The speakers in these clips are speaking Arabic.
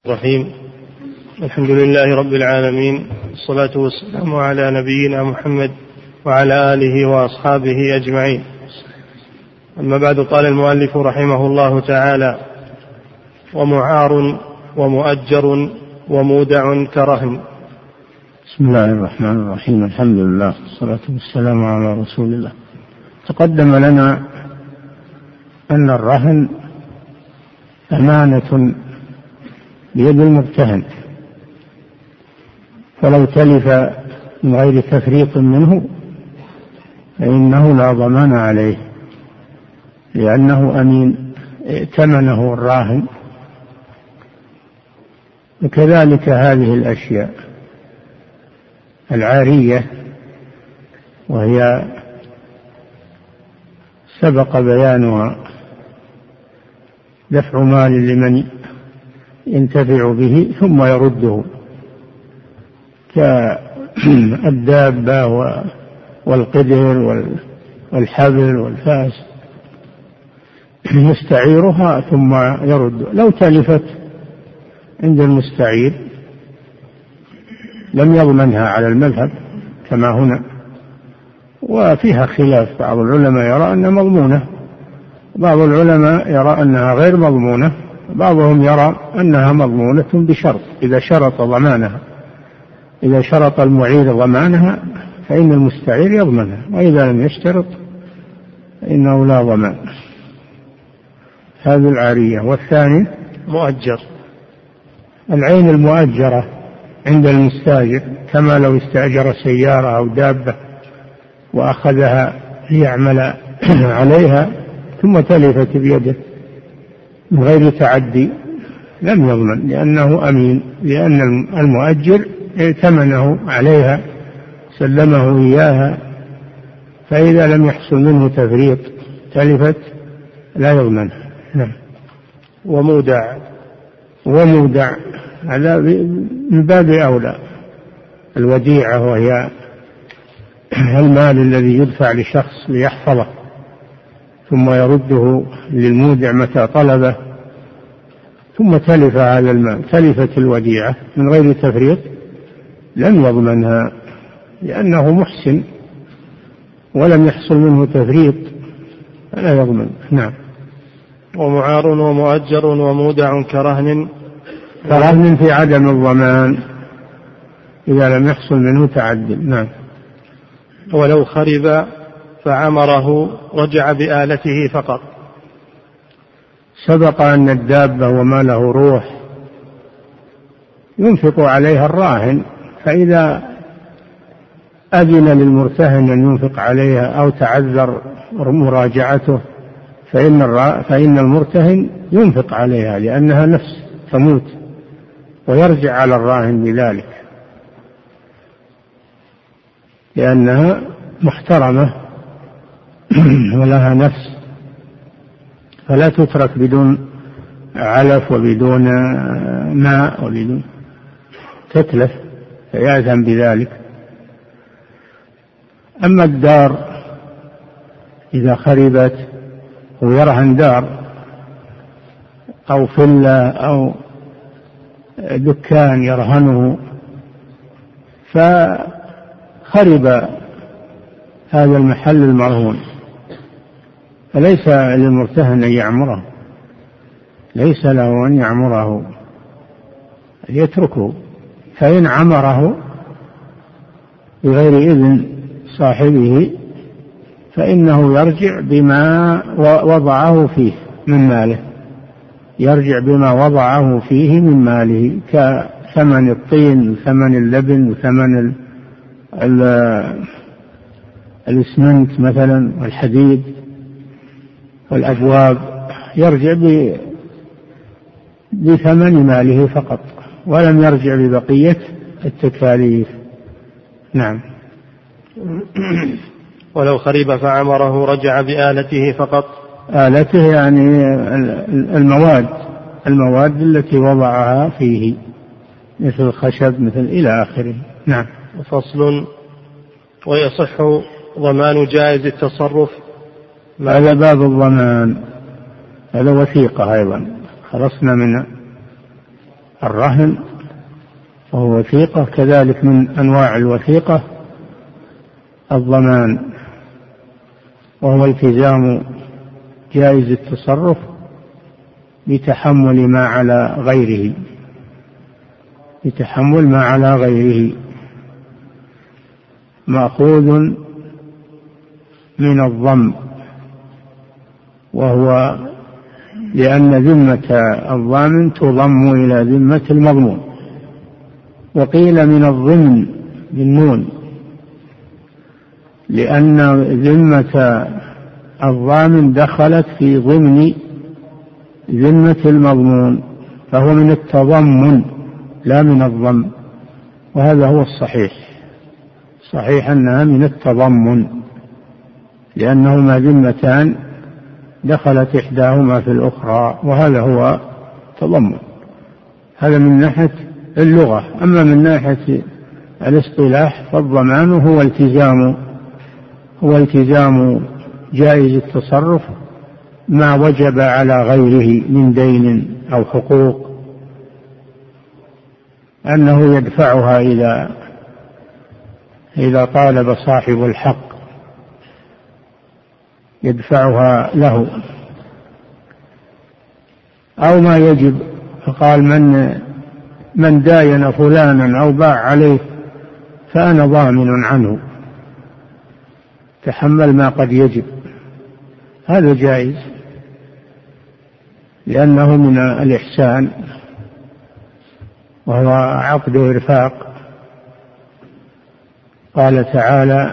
الرحيم. الحمد لله رب العالمين، والصلاة والسلام على نبينا محمد وعلى آله وأصحابه أجمعين. أما بعد، قال المؤلف رحمه الله تعالى: ومعار ومؤجر ومودع كرهن. بسم الله الرحمن الرحيم. الحمد لله والصلاة والسلام على رسول الله. تقدم لنا أن الرهن أمانة بيد المرتهن، فلو تلف من غير تفريط منه فإنه لا ضمان عليه، لأنه أمين ائتمنه الراهن. وكذلك هذه الأشياء العارية، وهي سبق بيانها دفع مال لمن ينتفع به ثم يرده، كالدابة والقدر والحبل والفاس، يستعيرها ثم يرد. لو تلفت عند المستعير لم يضمنها على المذهب كما هنا، وفيها خلاف. بعض العلماء يرى أنها مضمونة، بعض العلماء يرى أنها غير مضمونة، بعضهم يرى أنها مضمونة بشرط: إذا شرط ضمانها، إذا شرط المعير ضمانها فإن المستعير يضمنها، وإذا لم يشترط فإنه لا ضمان. هذه العارية. والثاني مؤجر، العين المؤجرة عند المستاجر، كما لو استأجر سيارة أو دابة وأخذها ليعمل عليها ثم تلفت بيده من غير تعدي، لم يضمن، لأنه أمين، لأن المؤجر ائتمنه عليها، سلمه إياها، فإذا لم يحصل منه تفريط تلفت لا يضمنها. نعم. ومودع هذا من باب أولى. الوديعة وهي المال الذي يدفع لشخص ليحفظه ثم يرده للمودع متى طلبه، ثم تلف هذا المال، تلفت الوديعة من غير تفريط، لم يضمنها، لأنه محسن ولم يحصل منه تفريط فلا يضمن. نعم. ومعار ومؤجر ومودع كرهن في عدم الضمان إذا لم يحصل منه تعدل. نعم. ولو خرب فعمره رجع بآلته فقط. سبق أن الدابة وما له روح ينفق عليها الراهن، فإذا أذن للمرتهن أن ينفق عليها أو تعذر مراجعته فإن المرتهن ينفق عليها، لأنها نفس تموت، ويرجع على الراهن بذلك، لأنها محترمة ولها نفس، فلا تترك بدون علف وبدون ماء وبدون، تتلف، فيأذن بذلك. أما الدار إذا خربت ويرهن دار أو فلة أو دكان يرهنه فخرب هذا المحل المرهون، فليس للمرتهن أن يعمره، ليس له أن يعمره، يتركه. فإن عمره بغير إذن صاحبه فإنه يرجع بما وضعه فيه من ماله، يرجع بما وضعه فيه من ماله، كثمن الطين وثمن اللبن وثمن الإسمنت مثلا والحديد والأبواب، يرجع بثمن ماله فقط، ولم يرجع ببقية التكاليف. نعم. ولو خرب فعمره رجع بآلته فقط. آلته يعني المواد التي وضعها فيه، مثل الخشب، مثل إلى آخره. نعم. فصل: ويصح ضمان جائز التصرف. هذا باب الضمان، هذا وثيقة أيضا، خلصنا من الرهن وهو وثيقة، كذلك من أنواع الوثيقة الضمان، وهو التزام جائز التصرف بتحمل ما على غيره، بتحمل ما على غيره، مأخوذ من الضم، وهو لأن ذمة الضامن تضم إلى ذمة المضمون. وقيل من الضمن بالنون، لأن ذمة الضامن دخلت في ضمن ذمة المضمون، فهو من التضمن لا من الضم، وهذا هو الصحيح، صحيح أنها من التضمن، لأنهما ذمتان دخلت إحداهما في الأخرى، وهذا هو تضمن. هذا من ناحية اللغة. أما من ناحية الاصطلاح فالضمان هو التزام جائز التصرف ما وجب على غيره من دين أو حقوق، أنه يدفعها إذا طالب صاحب الحق يدفعها له، أو ما يجب. فقال من داين فلانا أو باع عليه فأنا ضامن عنه، تحمل ما قد يجب، هذا جائز لأنه من الإحسان، وهو عقد إرفاق. قال تعالى: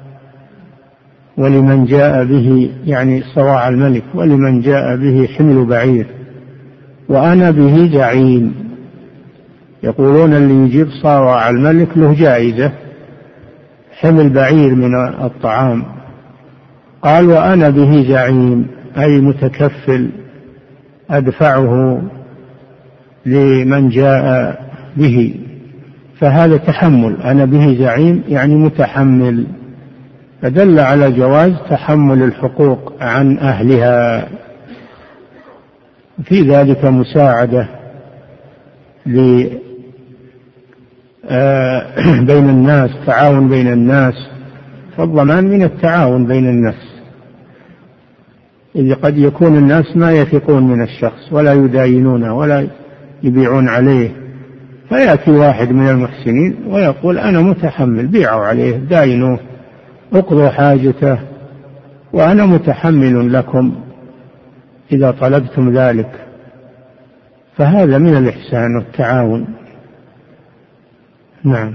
ولمن جاء به، يعني صواع الملك، ولمن جاء به حمل بعير وأنا به زعيم. يقولون اللي يجيب صواع الملك له جائزة، حمل بعير من الطعام. قال: وأنا به زعيم، أي متكفل أدفعه لمن جاء به، فهذا تحمل. أنا به زعيم يعني متحمل، فدل على جواز تحمل الحقوق عن أهلها. في ذلك مساعدة بين الناس، تعاون بين الناس، فالضمان من التعاون بين الناس، إذ قد يكون الناس ما يثقون من الشخص ولا يداينونه ولا يبيعون عليه، فيأتي واحد من المحسنين ويقول: أنا متحمل، بيعوا عليه، داينوه، اقضوا حاجته، وأنا متحمل لكم إذا طلبتم ذلك. فهذا من الإحسان والتعاون. نعم.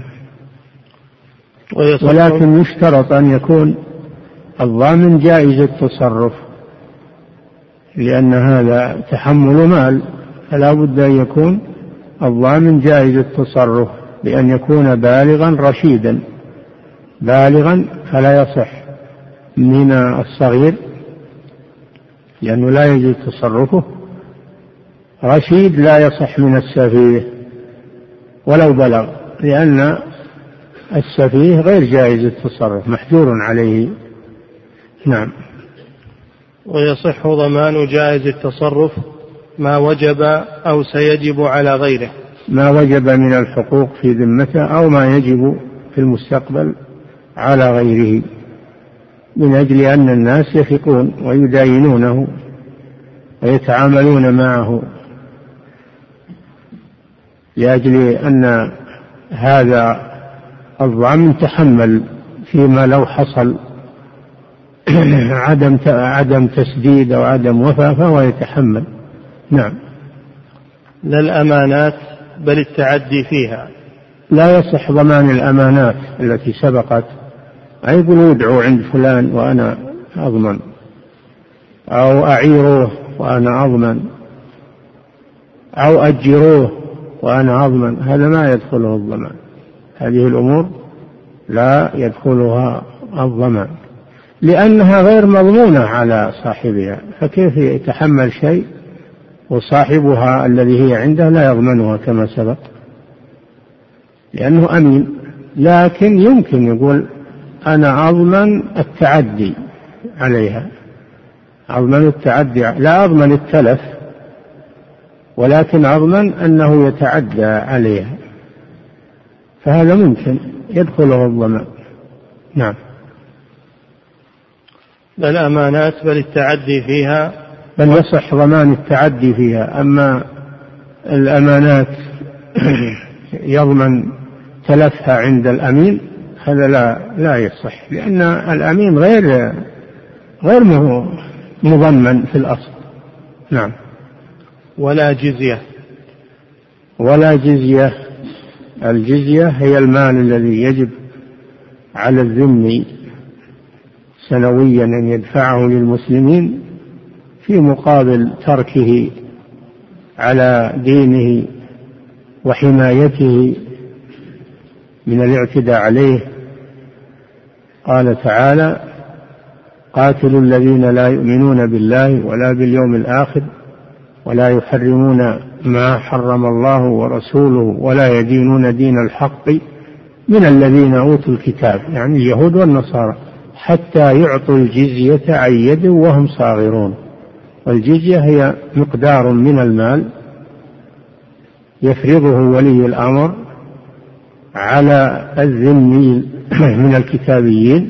ولكن يشترط أن يكون الضامن جائز التصرف، لأن هذا تحمل مال، فلا بد أن يكون الضامن جائز التصرف، بأن يكون بالغا رشيدا. بالغا فلا يصح من الصغير لأنه لا يجوز تصرفه، رشيد لا يصح من السفيه ولو بلغ، لأن السفيه غير جائز التصرف، محجور عليه. نعم. ويصح ضمان جائز التصرف ما وجب أو سيجب على غيره، ما وجب من الحقوق في ذمته أو ما يجب في المستقبل على غيره، من أجل أن الناس يثقون ويداينونه ويتعاملون معه، لأجل أن هذا الضامن تحمل فيما لو حصل عدم تسديد أو عدم وفاء، فهو يتحمل. نعم. لا الأمانات بل التعدي فيها. لا يصح ضمان الأمانات التي سبقت، أي يقولوا ادعوا عند فلان وأنا أضمن، أو أعيروه وأنا أضمن، أو أجروه وأنا أضمن، هذا ما يدخله الضمان. هذه الأمور لا يدخلها الضمان، لأنها غير مضمونة على صاحبها، فكيف يتحمل شيء وصاحبها الذي هي عنده لا يضمنها كما سبق، لأنه أمين. لكن يمكن يقول: أنا أضمن التعدي عليها، أضمن التعدي، لا أضمن التلف، ولكن أضمن أنه يتعدى عليها، فهذا ممكن يدخله الضمان. نعم. لا الأمانات بل التعدي فيها، بل يصح ضمان التعدي فيها. أما الأمانات يضمن تلفها عند الأمين، هذا لا يصح، لأن الأمين غير مضمن في الأصل. نعم. ولا جزية. ولا جزية. الجزية هي المال الذي يجب على الذمي سنويا أن يدفعه للمسلمين في مقابل تركه على دينه وحمايته من الاعتداء عليه. قال تعالى: قاتلوا الذين لا يؤمنون بالله ولا باليوم الآخر ولا يحرمون ما حرم الله ورسوله ولا يدينون دين الحق من الذين أوتوا الكتاب، يعني اليهود والنصارى، حتى يعطوا الجزية عن يد وهم صاغرون. والجزية هي مقدار من المال يفرضه ولي الأمر على الذمي من الكتابيين،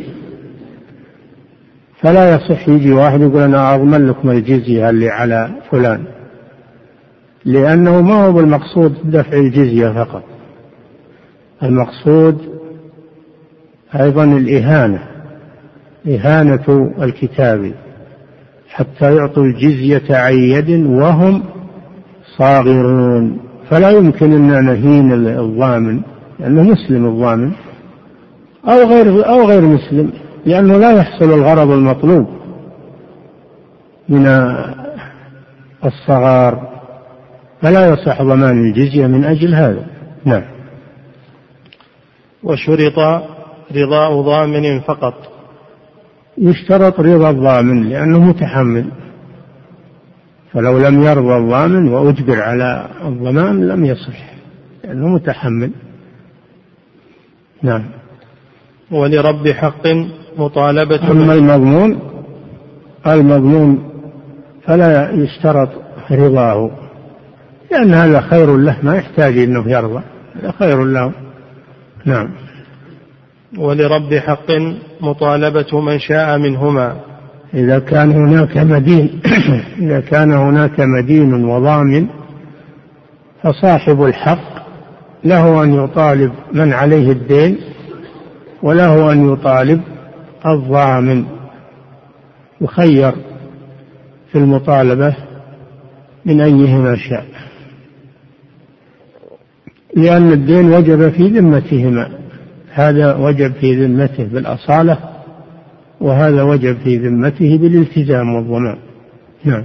فلا يصح يجي واحد يقول أنا أضمن لكم الجزية اللي على فلان، لأنه ما هو بالمقصود دفع الجزية فقط، المقصود أيضا الإهانة، إهانة الكتاب، حتى يعطوا الجزية عن يد وهم صاغرون. فلا يمكن أن نهين الضامن لأنه مسلم الضامن أو غير مسلم، لأنه لا يحصل الغرض المطلوب من الصغار، فلا يصح ضمان الجزية من أجل هذا. نعم. وشرط رضاء ضامن فقط. يشترط رضا الضامن لأنه متحمل، فلو لم يرضى الضامن وأجبر على الضمان لم يصح لأنه متحمل. نعم. ولرب حق مطالبة. أما المضمون فلا يشترط رضاه، لأن هذا خير له، ما يحتاج أنه يرضى، هذا خير له. نعم. ولرب حق مطالبة من شاء منهما. إذا كان هناك مدين وضامن، فصاحب الحق له أن يطالب من عليه الدين، وله أن يطالب الضامن، يخير في المطالبة من أيهما شاء، لأن الدين وجب في ذمتهما، هذا وجب في ذمته بالأصالة، وهذا وجب في ذمته بالالتزام والضمان. نعم.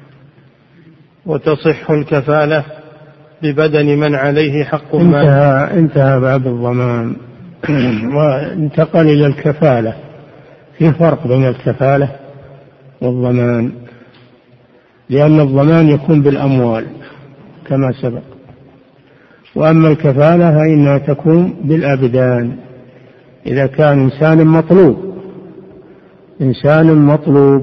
وتصح الكفالة ببدن من عليه حق انتهى باب الضمان وانتقل إلى الكفالة. في فرق بين الكفالة والضمان، لأن الضمان يكون بالأموال كما سبق، وأما الكفالة فإنها تكون بالأبدان. إذا كان إنسان مطلوب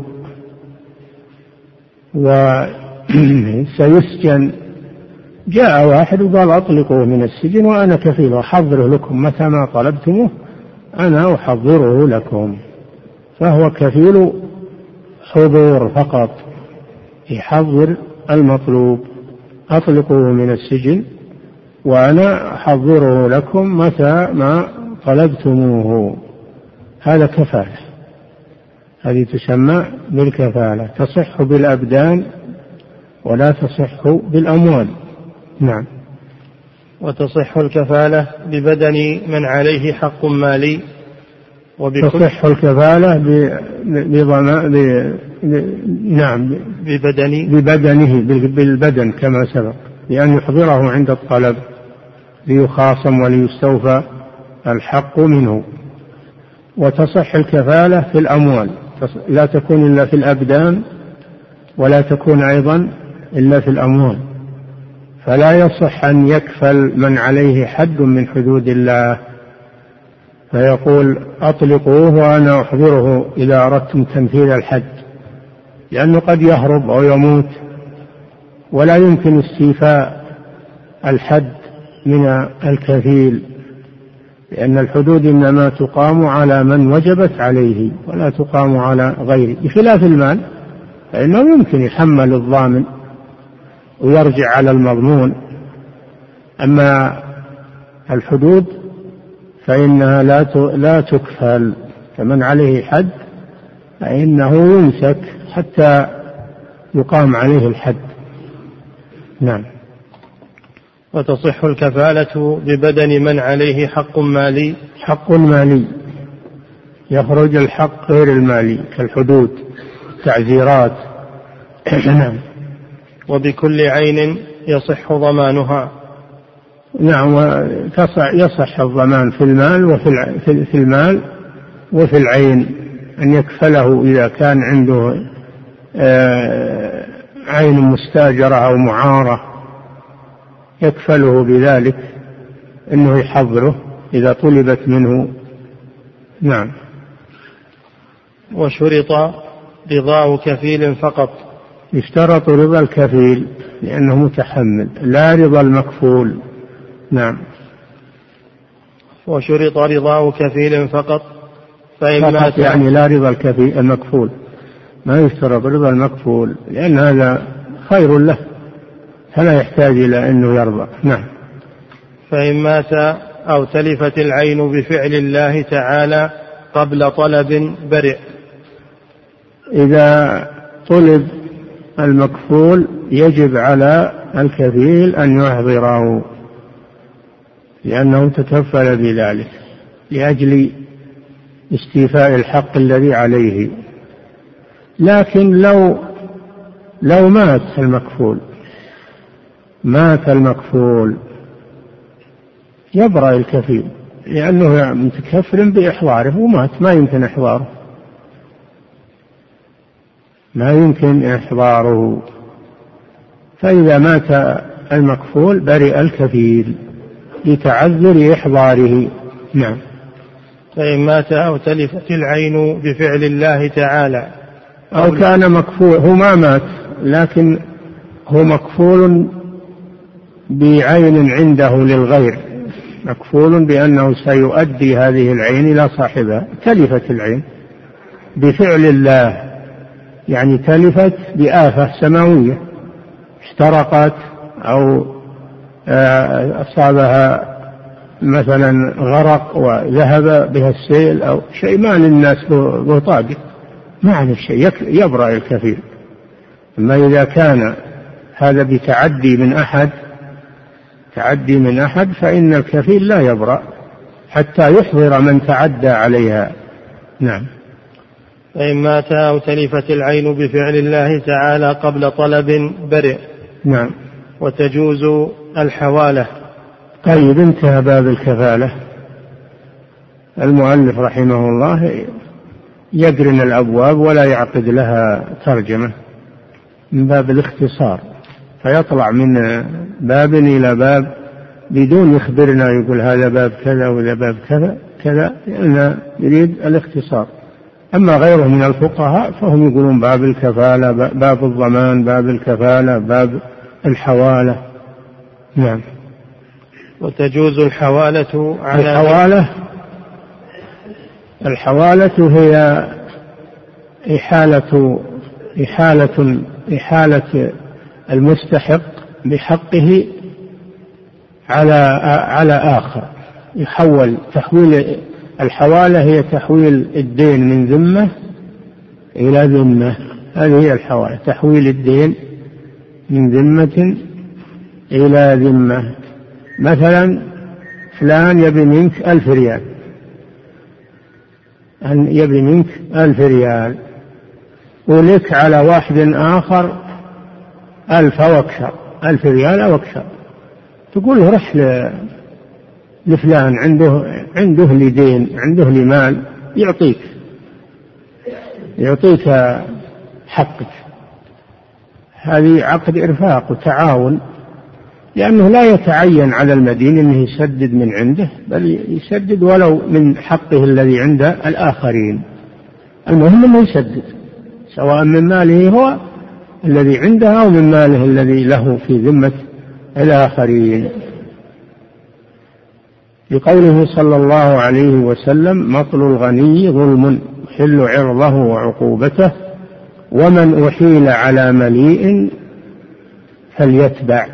وسيسجن، جاء واحد وقال أطلقوه من السجن وأنا كفيل أحضره لكم متى ما طلبتموه، أنا أحضره لكم، فهو كفيل حضور فقط، يحضر المطلوب، أطلقوه من السجن وأنا أحضره لكم متى ما طلبتموه، هذا كفالة، هذه تسمى بالكفالة، تصح بالأبدان ولا تصح بالأموال. نعم. وتصح الكفالة ببدن من عليه حق مالي. تصح الكفالة نعم ببدنه بالبدن كما سبق، لأن يحضره عند الطلب ليخاصم وليستوفى الحق منه. وتصح الكفالة في الأموال، لا تكون إلا في الأبدان ولا تكون أيضا إلا في الأموال، فلا يصح أن يكفل من عليه حد من حدود الله فيقول أطلقوه وأنا أحضره إذا أردتم تنفيذ الحد، لأنه قد يهرب أو يموت ولا يمكن استيفاء الحد من الكفيل، لأن الحدود إنما تقام على من وجبت عليه ولا تقام على غيره، بخلاف المال فإنه يمكن يحمل الضامن ويرجع على المضمون. أما الحدود فإنها لا تكفل، فمن عليه حد فإنه يمسك حتى يقام عليه الحد. نعم. وتصح الكفالة ببدن من عليه حق مالي. حق مالي يخرج الحق غير المالي كالحدود تعزيرات. نعم. وبكل عين يصح ضمانها. نعم، يصح الضمان في المال في المال وفي العين، أن يكفله إذا كان عنده عين مستاجرة أو معارة يكفله بذلك، أنه يحضره إذا طلبت منه. نعم. وشرط رضاه كفيل فقط. يشترط رضا الكفيل لأنه متحمل، لا رضا المكفول. نعم. وشرط رضاه كفيل فقط، فإن مات يعني لا رضا الكفيل المكفول، ما يشترط رضا المكفول لأن هذا خير له فلا يحتاج إلى أنه يرضى. نعم. فإن مات أو تلفت العين بفعل الله تعالى قبل طلب برئ. إذا طلب المكفول يجب على الكفيل أن يحضره لأنه تكفل بذلك لأجل استيفاء الحق الذي عليه. لكن لو مات المكفول يبرأ الكفيل لأنه متكفل بإحضاره ومات، ما يمكن إحضاره. فإذا مات المكفول برئ الكفيل لتعذر إحضاره. نعم. فإن مات أو تلفت العين بفعل الله تعالى أو كان مكفول، هو ما مات لكن هو مكفول بعين عنده للغير، مكفول بأنه سيؤدي هذه العين إلى صاحبها. تلفت العين بفعل الله، يعني تلفت بآفة سماوية، احترقت أو أصابها مثلا غرق وذهب بها السيل أو شيء ما للناس به طاقة، ما عليه شيء، يبرأ الكفيل. أما إذا كان هذا بتعدي من أحد فإن الكفيل لا يبرأ حتى يحضر من تعدى عليها. نعم. فإن مات أو تلفت العين بفعل الله تعالى قبل طلب برئ. نعم. وتجوز الحوالة. طيب، انتهى باب الكفالة. المؤلف رحمه الله يقرن الأبواب ولا يعقد لها ترجمة من باب الاختصار، فيطلع من باب إلى باب بدون يخبرنا يقول هذا باب كذا وهذا باب كذا، لأنه يريد الاختصار. أما غيره من الفقهاء فهم يقولون باب الكفالة، باب الضمان، باب الكفالة، باب الحوالة. نعم. وتجوز الحوالة على الحوالة هي إحالة المستحق بحقه على آخر، يحول. تحويل الحوالة هي تحويل الدين من ذمة إلى ذمة، هذه هي الحوالة، تحويل الدين من ذمة إلى ذمة. مثلا فلان يبي منك 1000 ريال، يبي منك 1000 ريال، ولك على واحد آخر 1000 أو أكثر، 1000 ريال أو أكثر. تقول له رح لفلان عنده لدين، عنده لمال، يعطيك حقك. هذه عقد إرفاق وتعاون، لأنه لا يتعين على المدين أنه يسدد من عنده، بل يسدد ولو من حقه الذي عند الآخرين. المهم أنه يسدد سواء من ماله هو الذي عنده أو من ماله الذي له في ذمة الآخرين. بقوله صلى الله عليه وسلم: مطل الغني ظلم يحل عرضه وعقوبته، ومن أحيل على مليء فليتبع.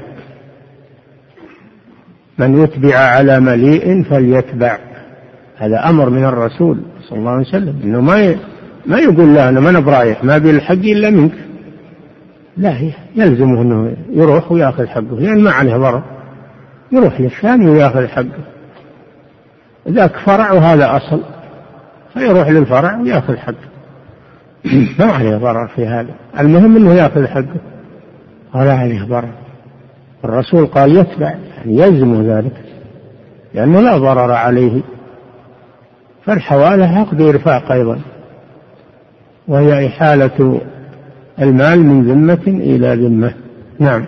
من يتبع على مليء فليتبع، هذا أمر من الرسول صلى الله عليه وسلم، إنه ما يقول لا أنا ما برايح ما بالحق إلا منك، لا، يلزمه أنه يروح ويأخذ حقه، لأن ما عليه ضرر، يروح للثاني ويأخذ حقه. ذاك فرع وهذا أصل، فيروح للفرع ويأخذ حقه، ما عليه ضرر في هذا، المهم أنه يأخذ حقه، ولا عليه ضرر. الرسول قال يتبع، يعني يلزم ذلك، لأنه لا ضرر عليه. فالحوالة عقد إرفاق أيضا، وهي إحالة المال من ذمة إلى ذمة. نعم.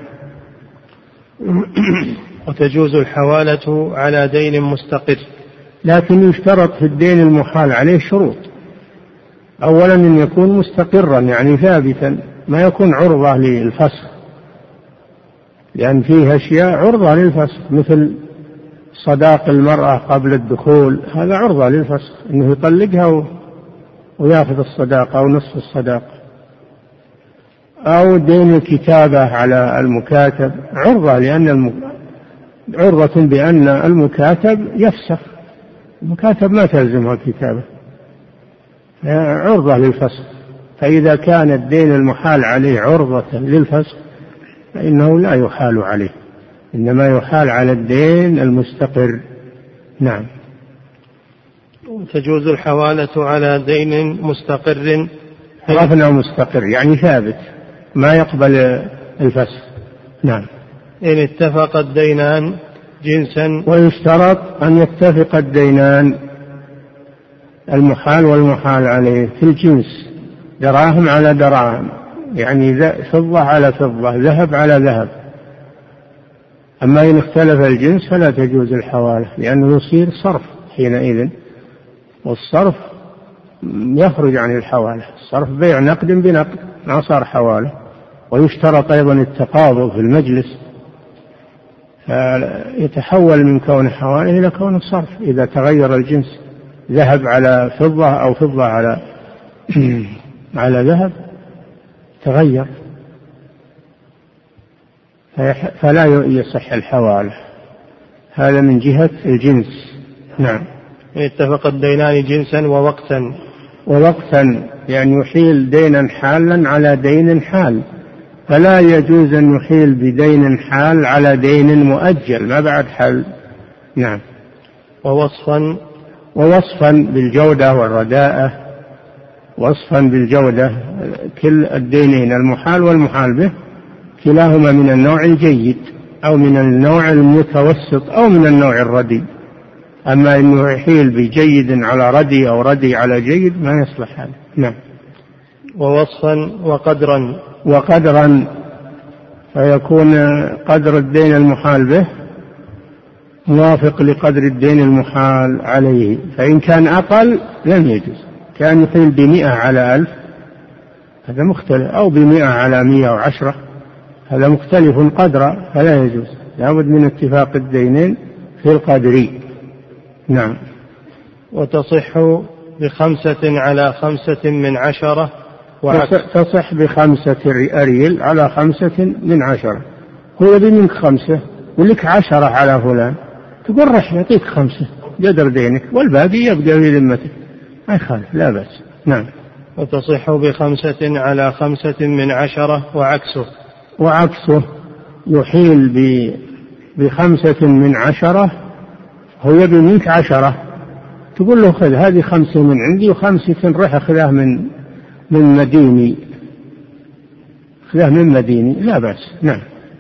وتجوز الحوالة على دين مستقر، لكن يشترط في الدين المحال عليه شروط. أولا أن يكون مستقرا، يعني ثابتا، ما يكون عرضة للفسخ، لأن فيه أشياء عرضة للفسخ، مثل صداق المرأة قبل الدخول، هذا عرضة للفسخ، أنه يطلقها ويأخذ الصداقة أو نصف الصداقة. أو دين الكتابة على المكاتب عرضة، لأن عرضة بأن المكاتب يفسخ، المكاتب ما تلزمها الكتابة، عرضة للفسخ. فإذا كان الدين المحال عليه عرضة للفسخ فإنه لا يحال عليه، إنما يحال على الدين المستقر. نعم. تجوز الحوالة على دين مستقر، عرفنا مستقر يعني ثابت ما يقبل الفسخ. نعم. إن اتفق الدينان جنسا، ويشترط أن يتفق الدينان المحال والمحال عليه في الجنس، دراهم على دراهم، يعني فضة على فضة، ذهب على ذهب. أما إن اختلف الجنس فلا تجوز الحوالة، لأنه يصير صرف حينئذ، والصرف يخرج عن الحوالة، الصرف بيع نقد بنقد، ما صار حوالة. ويشترط أيضا التقابض في المجلس، فيتحول من كون حوالة إلى كون الصرف إذا تغير الجنس، ذهب على فضة أو فضة على على ذهب تغير، فلا يصح الحوالة. هذا من جهة الجنس. نعم. اتفق الدينان جنسا ووقتا، ووقتا يعني يحيل دينا حالا على دين حال، فلا يجوز أن يحيل بدين حال على دين مؤجل ما بعد حل. نعم. ووصفا بالجودة والرداءة، وصفا بالجودة، كل الدينين المحال والمحال به كلاهما من النوع الجيد أو من النوع المتوسط أو من النوع الردي. أما أنه يحيل بجيد على ردي أو ردي على جيد ما يصلح هذا. نعم. ووصفا وقدرا فيكون قدر الدين المحال به موافق لقدر الدين المحال عليه، فإن كان أقل لم يجوز، كان يحيل ب100 على 1000 هذا مختلف، أو ب100 على 110 هذا مختلف قدرا، فلا يجوز، لابد من اتفاق الدينين في القدر. نعم. وتصح ب5 على 5 من 10، تصح ب5 أريل على 5 من 10. هو يبي منك 5 ولك 10 على فلان، تقول رح يعطيك 5 قدر دينك والباقي يبقى في ذمتك، ما يخالف، لا بأس. نعم. وتصح ب5 على 5 من 10 وعكسه يحيل ب5 من 10، هو يبي منك 10، تقول له خذ هذه 5 من عندي و5 رح أخذها من مديني، لا بأس. نعم.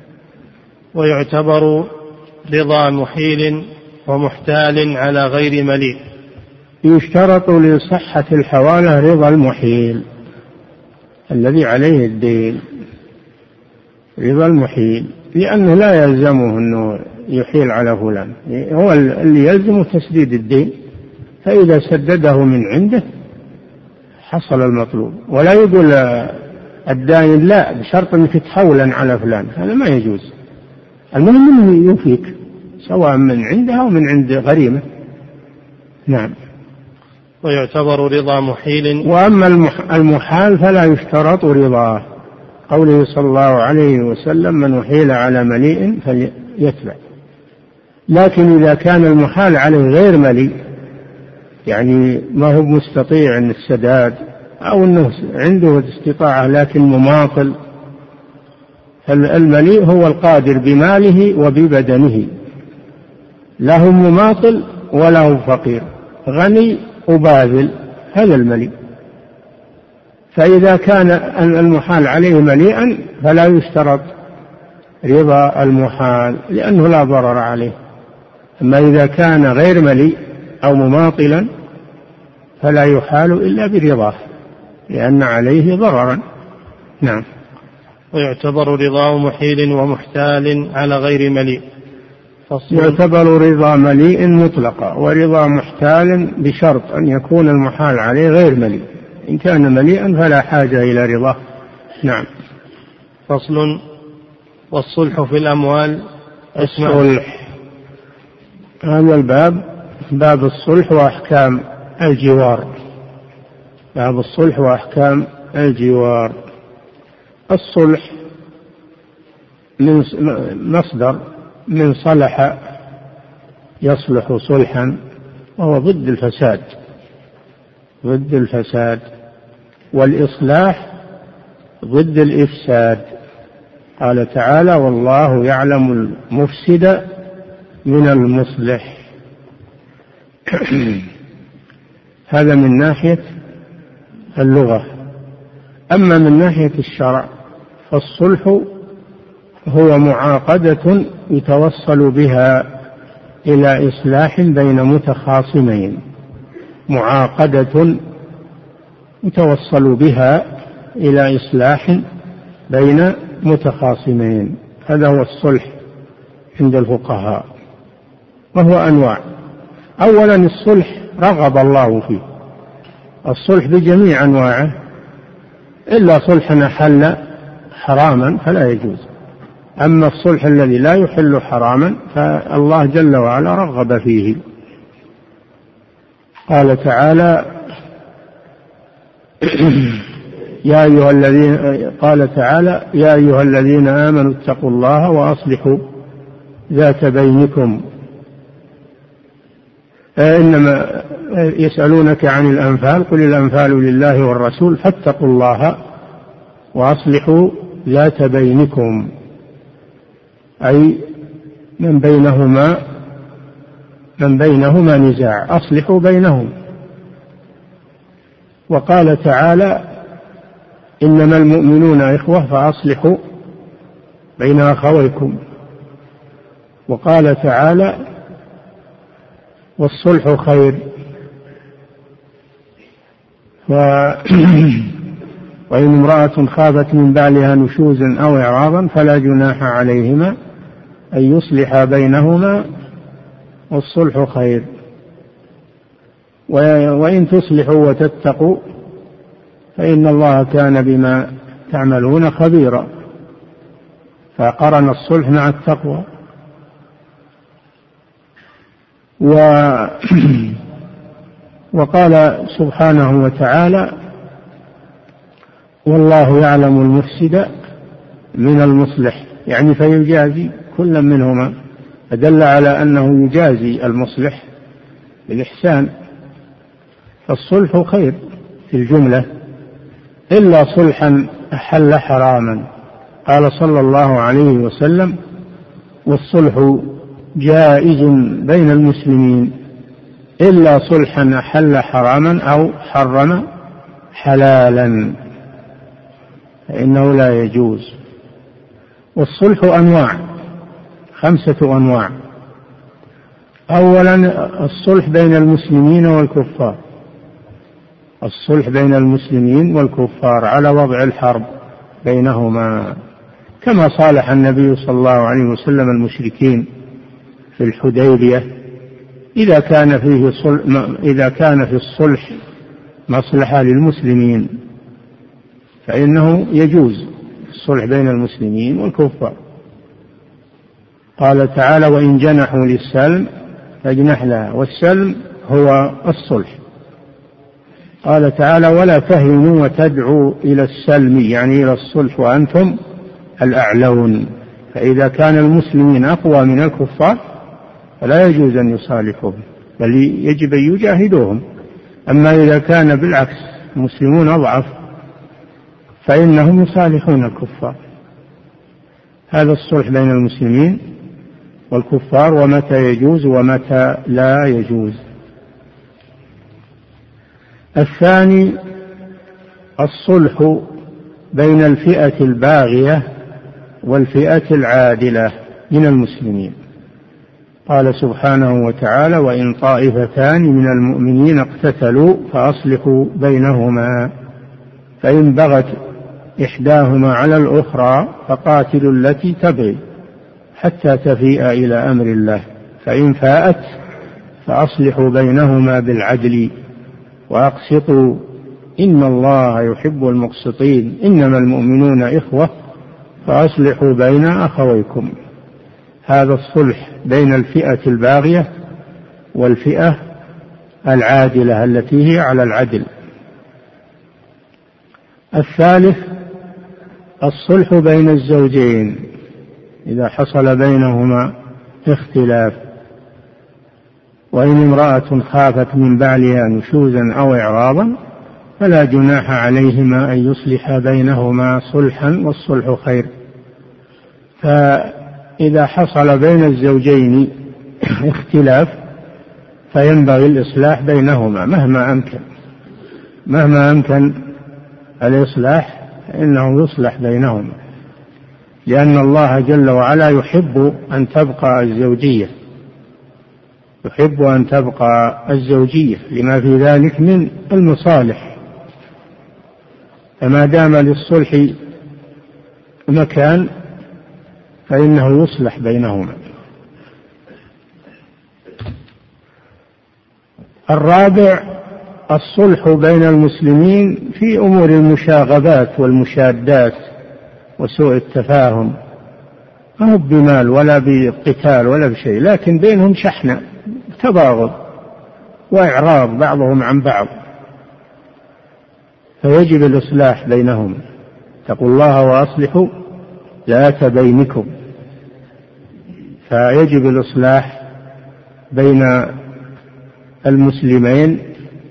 ويعتبر رضا محيل ومحتال على غير مليء، يشترط لصحة الحوالة رضا المحيل الذي عليه الدين، رضا المحيل، لأنه لا يلزمه أنه يحيل على فلان، هو اللي يلزمه تسديد الدين، فإذا سدده من عنده حصل المطلوب. ولا يقول الدائن لا بشرط أنك تحولا على فلان، هذا ما يجوز. المهم أنه يوفيك سواء من عندها أو من عند غريمة. نعم. ويعتبر رضا محيل. وأما المحال فلا يشترط رضاه، قوله صلى الله عليه وسلم من أحيل على مليء فليتبع. لكن إذا كان المحال عليه غير مليء، يعني ما هو مستطيع السداد أو أنه عنده استطاعة لكن مماطل، فالمليء هو القادر بماله وببدنه، له مماطل وله فقير، غني وباذل، هذا المليء. فإذا كان المحال عليه مليئا فلا يشترط رضا المحال لأنه لا ضرر عليه. أما إذا كان غير مليء أو مماطلا فلا يحال إلا برضاه لأن عليه ضررا. نعم. ويعتبر رضا محيل ومحتال على غير مليء. يعتبر رضا مليء مطلقا ورضا محتال بشرط أن يكون المحال عليه غير مليء، إن كان مليئا فلا حاجة إلى رضاه. نعم. فصل. والصلح في الأموال. الصلح، هذا الباب باب الصلح وأحكام الجوار. باب الصلح وأحكام الجوار. الصلح من مصدر من صلح يصلح صلحا، وهو ضد الفساد، ضد الفساد، والإصلاح ضد الإفساد. قال تعالى والله يعلم المفسد من المصلح. هذا من ناحية اللغة. أما من ناحية الشرع فالصلح هو معاقدة يتوصل بها إلى إصلاح بين متخاصمين، معاقدة يتوصل بها إلى إصلاح بين متخاصمين، هذا هو الصلح عند الفقهاء. وهو أنواع. أولا الصلح رغب الله فيه، الصلح بجميع أنواعه إلا صلحا أحل حراما فلا يجوز. أما الصلح الذي لا يحل حراما فالله جل وعلا رغب فيه. قال تعالى يا أيها الذين آمنوا اتقوا الله وأصلحوا ذات بينكم. إنما يسألونك عن الأنفال قل الأنفال لله والرسول فاتقوا الله وأصلحوا ذات بينكم، أي من بينهما نزاع أصلحوا بينهم. وقال تعالى إنما المؤمنون إخوة فأصلحوا بين أخويكم. وقال تعالى والصلح خير. وإن امرأة خافت من بعلها نشوزا أو إعراضا فلا جناح عليهما أن يصلح بينهما والصلح خير. وإن تصلحوا وتتقوا فإن الله كان بما تعملون خبيرا. فقرن الصلح مع التقوى. وقال سبحانه وتعالى والله يعلم المفسد من المصلح، يعني فيجازي كل منهما، فدل على أنه يجازي المصلح بالإحسان. فالصلح خير في الجملة إلا صلحا أحل حراما. قال صلى الله عليه وسلم والصلح جائز بين المسلمين إلا صلحا أحل حراما أو حرم حلالا فإنه لا يجوز. والصلح أنواع 5 أنواع. أولا الصلح بين المسلمين والكفار، الصلح بين المسلمين والكفار على وضع الحرب بينهما، كما صالح النبي صلى الله عليه وسلم المشركين في الحديبية إذا كان في الصلح مصلحة للمسلمين. فإنه يجوز الصلح بين المسلمين والكفار. قال تعالى: وإن جنحوا للسلم فاجنح لها، والسلم هو الصلح. قال تعالى: ولا تهنوا وتدعوا إلى السلم، يعني إلى الصلح وأنتم الأعلون. فإذا كان المسلمين أقوى من الكفار فلا يجوز أن يصالحوهم، بل يجب أن يجاهدوهم. أما إذا كان بالعكس المسلمون أضعف فإنهم يصالحون الكفار. هذا الصلح بين المسلمين والكفار، ومتى يجوز ومتى لا يجوز. الثاني الصلح بين الفئة الباغية والفئة العادلة من المسلمين. قال سبحانه وتعالى: وإن طائفتان من المؤمنين اقتتلوا فأصلحوا بينهما، فإن بغت إحداهما على الأخرى فقاتلوا التي تبغي حتى تفيء إلى أمر الله، فإن فاءت فأصلحوا بينهما بالعدل وأقسطوا إن الله يحب المقسطين، إنما المؤمنون إخوة فأصلحوا بين أخويكم. هذا الصلح بين الفئة الباغية والفئة العادلة التي هي على العدل. الثالث الصلح بين الزوجين إذا حصل بينهما اختلاف، وإن امرأة خافت من بعلها نشوزا أو إعراضا فلا جناح عليهما أن يصلحا بينهما صلحا، والصلح خير. فإذا حصل بين الزوجين اختلاف فينبغي الإصلاح بينهما مهما أمكن الإصلاح فإنه يصلح بينهما، لأن الله جل وعلا يحب أن تبقى الزوجية لما في ذلك من المصالح. فما دام للصلح مكان فإنه يصلح بينهما. الرابع الصلح بين المسلمين في أمور المشاغبات والمشادات وسوء التفاهم، ما هو بمال ولا بقتال ولا بشيء، لكن بينهم شحنة تباغض وإعراض بعضهم عن بعض، فيجب الإصلاح بينهم. اتقوا الله وأصلحوا ذات بينكم. فيجب الإصلاح بين المسلمين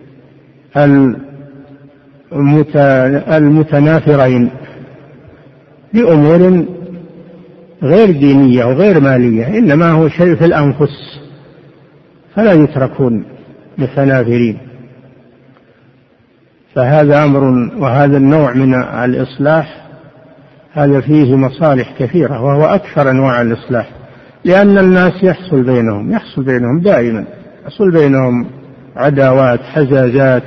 المتنافرين بأمور غير دينية وغير مالية، إنما هو شيء في الأنفس، فلا يتركون متنافرين. فهذا أمر، وهذا النوع من الإصلاح هذا فيه مصالح كثيرة، وهو أكثر أنواع الإصلاح، لأن الناس يحصل بينهم دائما، يحصل بينهم عداوات حزازات،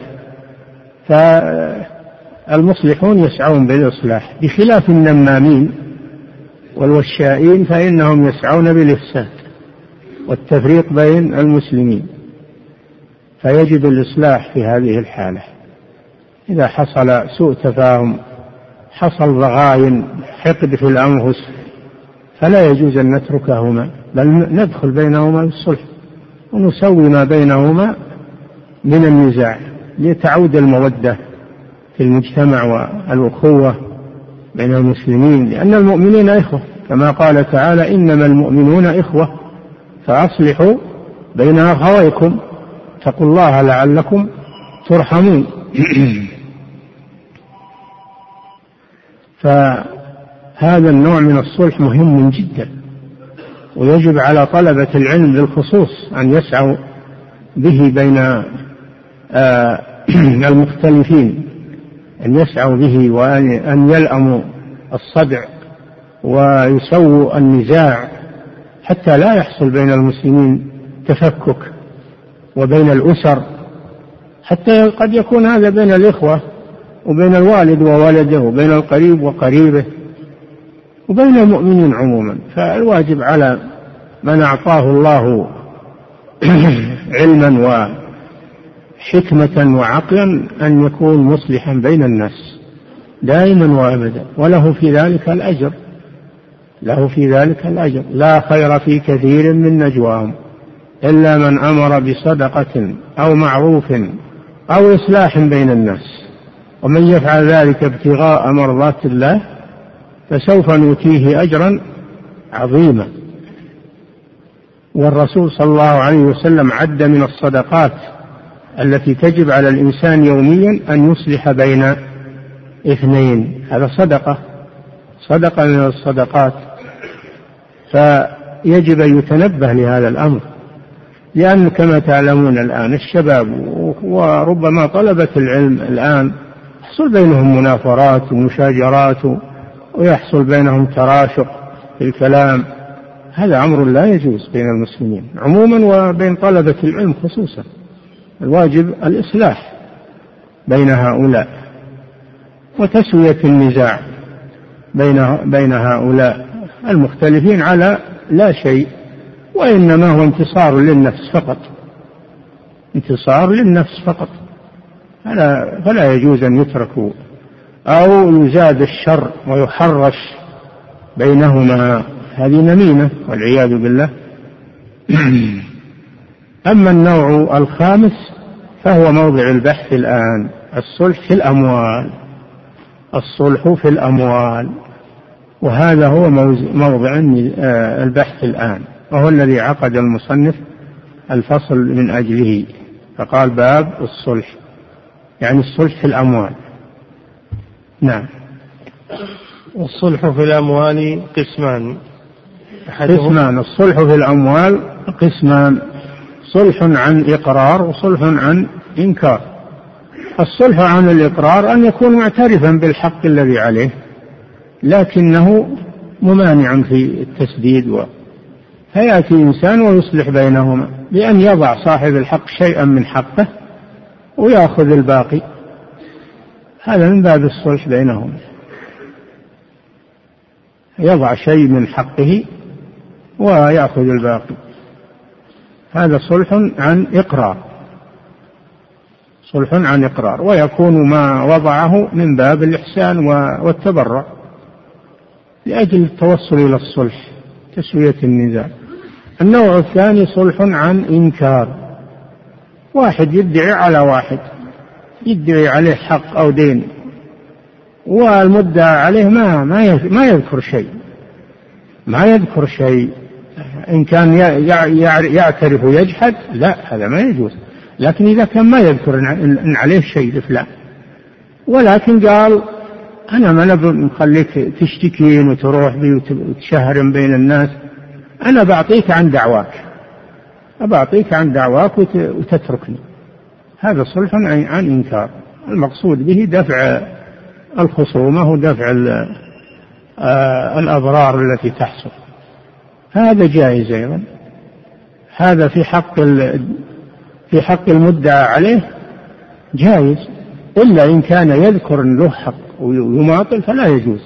فالمصلحون يسعون بالإصلاح، بخلاف النمامين والوشائين فإنهم يسعون بالإفساد والتفريق بين المسلمين. فيجب الإصلاح في هذه الحالة. إذا حصل سوء تفاهم، حصل ضغائن، حقد في الأنفس، فلا يجوز أن نتركهما، بل ندخل بينهما بالصلح ونسوي ما بينهما من النزاع لتعود المودة في المجتمع والأخوة بين المسلمين، لأن المؤمنين إخوة، كما قال تعالى: إنما المؤمنون إخوة فأصلحوا بين أخويكم اتقوا الله لعلكم ترحمون. فهذا النوع من الصلح مهم جدا، ويجب على طلبة العلم بالخصوص أن يسعوا به بين المختلفين، أن يسعوا به وأن يلأموا الصدع ويسووا النزاع حتى لا يحصل بين المسلمين تفكك، وبين الأسر، حتى قد يكون هذا بين الإخوة وبين الوالد وولده وبين القريب وقريبه وبين المؤمنين عموما. فالواجب على من أعطاه الله علما وحكمة وعقلا أن يكون مصلحا بين الناس دائما وأبدا، وله في ذلك الأجر، له في ذلك الأجر. لا خير في كثير من نجواهم إلا من أمر بصدقة أو معروف أو إصلاح بين الناس، ومن يفعل ذلك ابتغاء مرضات الله فسوف نؤتيه أجرا عظيما. والرسول صلى الله عليه وسلم عد من الصدقات التي تجب على الإنسان يوميا أن يصلح بين اثنين، هذا صدقة من الصدقات، فيجب أن يتنبه لهذا الأمر، لأن كما تعلمون الآن الشباب وربما طلبة العلم الآن يحصل بينهم منافرات ومشاجرات ويحصل بينهم تراشق في الكلام، هذا أمر لا يجوز بين المسلمين عموما وبين طلبة العلم خصوصا. الواجب الإصلاح بين هؤلاء وتسوية النزاع بين هؤلاء المختلفين على لا شيء، وإنما هو انتصار للنفس فقط، انتصار للنفس فقط، فلا يجوز أن يتركوا أو يزاد الشر ويحرش بينهما، هذه نميمة والعياذ بالله. أما النوع الخامس فهو موضع البحث الآن، الصلح في الأموال، الصلح في الأموال، وهذا هو موضع البحث الآن، وهو الذي عقد المصنف الفصل من أجله، فقال باب الصلح، يعني الصلح في الأموال. نعم. والصلح في الأموال قسمان. الصلح في الأموال قسمان: صلح عن إقرار وصلح عن إنكار. الصلح عن الإقرار أن يكون معترفا بالحق الذي عليه لكنه ممانع في التسديد، فيأتي إنسان ويصلح بينهما بأن يضع صاحب الحق شيئا من حقه ويأخذ الباقي، هذا من باب الصلح بينهم، يضع شيء من حقه ويأخذ الباقي، هذا صلح عن إقرار، صلح عن إقرار، ويكون ما وضعه من باب الإحسان والتبرع لأجل التوصل إلى الصلح، تسوية النزاع. النوع الثاني صلح عن إنكار، واحد يدعي على واحد، يدعي عليه حق أو دين، والمدعى عليه ما يذكر شيء، إن كان يعترف ويجحد لا، هذا ما يجوز، لكن إذا كان ما يذكر إن عليه شيء لفلان، ولكن قال أنا ما نخليك تشتكين وتروح وتشهرم بين الناس، أنا بعطيك عن دعواك وتتركني، هذا صلح عن إنكار، المقصود به دفع الخصومة ودفع الأضرار التي تحصل، هذا جائز أيضا، هذا في حق المدعى عليه جائز، إلا إن كان يذكر له حق ويماطل فلا يجوز،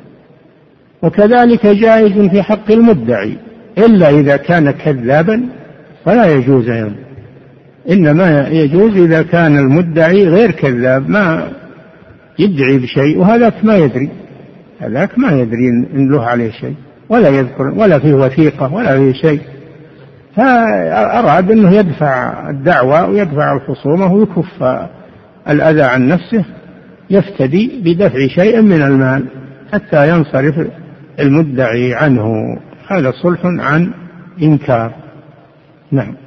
وكذلك جائز في حق المدعي إلا إذا كان كذابا فلا يجوز أيضا، إنما يجوز إذا كان المدعي غير كذاب، ما يدعي بشيء وهذاك ما يدري إن له عليه شيء ولا يذكر ولا فيه وثيقة ولا فيه شيء، فأراد أنه يدفع الدعوة ويدفع الخصومة ويكف الأذى عن نفسه، يفتدي بدفع شيء من المال حتى ينصرف المدعي عنه، هذا صلح عن إنكار. نعم.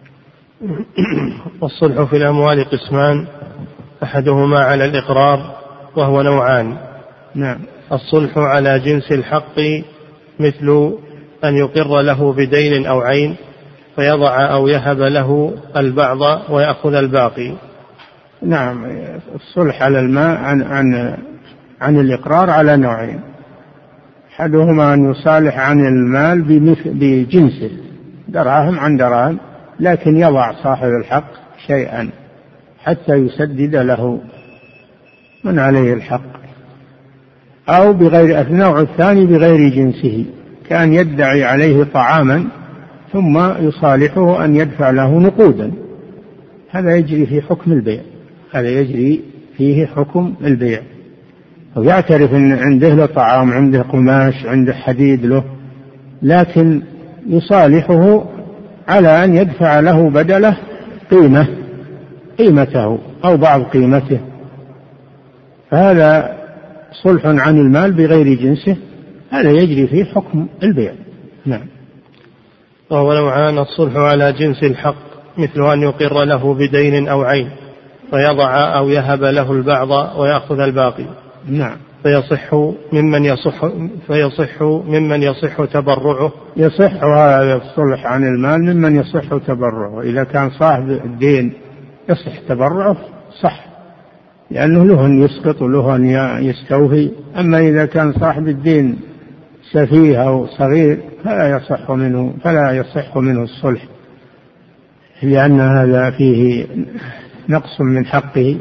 والصلح في الأموال قسمان: أحدهما على الإقرار وهو نوعان. نعم. الصلح على جنس الحق مثل أن يقر له بدين أو عين فيضع أو يهب له البعض ويأخذ الباقي. نعم. الصلح على الماء عن الإقرار على نوعين: أحدهما أن يصالح عن المال بجنسه، دراهم عن دراهم، لكن يضع صاحب الحق شيئا حتى يسدد له من عليه الحق، أو بغير. النوع الثاني بغير جنسه، كان يدعي عليه طعاما ثم يصالحه أن يدفع له نقودا، هذا يجري فيه حكم البيع، ويعترف أن عنده له طعام، عنده قماش، عنده حديد له، لكن يصالحه على أن يدفع له بدله قيمته أو بعض قيمته، فهذا صلح عن المال بغير جنسه، هذا يجري فيه حكم البيع. نعم. وهو نوعان: الصلح على جنس الحق مثل أن يقر له بدين أو عين فيضع أو يهب له البعض ويأخذ الباقي. نعم. فيصح ممن يصح تبرعه. يصح هذا الصلح عن المال ممن يصح تبرعه، إذا كان صاحب الدين يصح تبرعه صح، لأنه له أن يسقط وله أن يستوفي. أما إذا كان صاحب الدين سفيه أو صغير فلا يصح منه الصلح، لأن هذا فيه نقص من حقه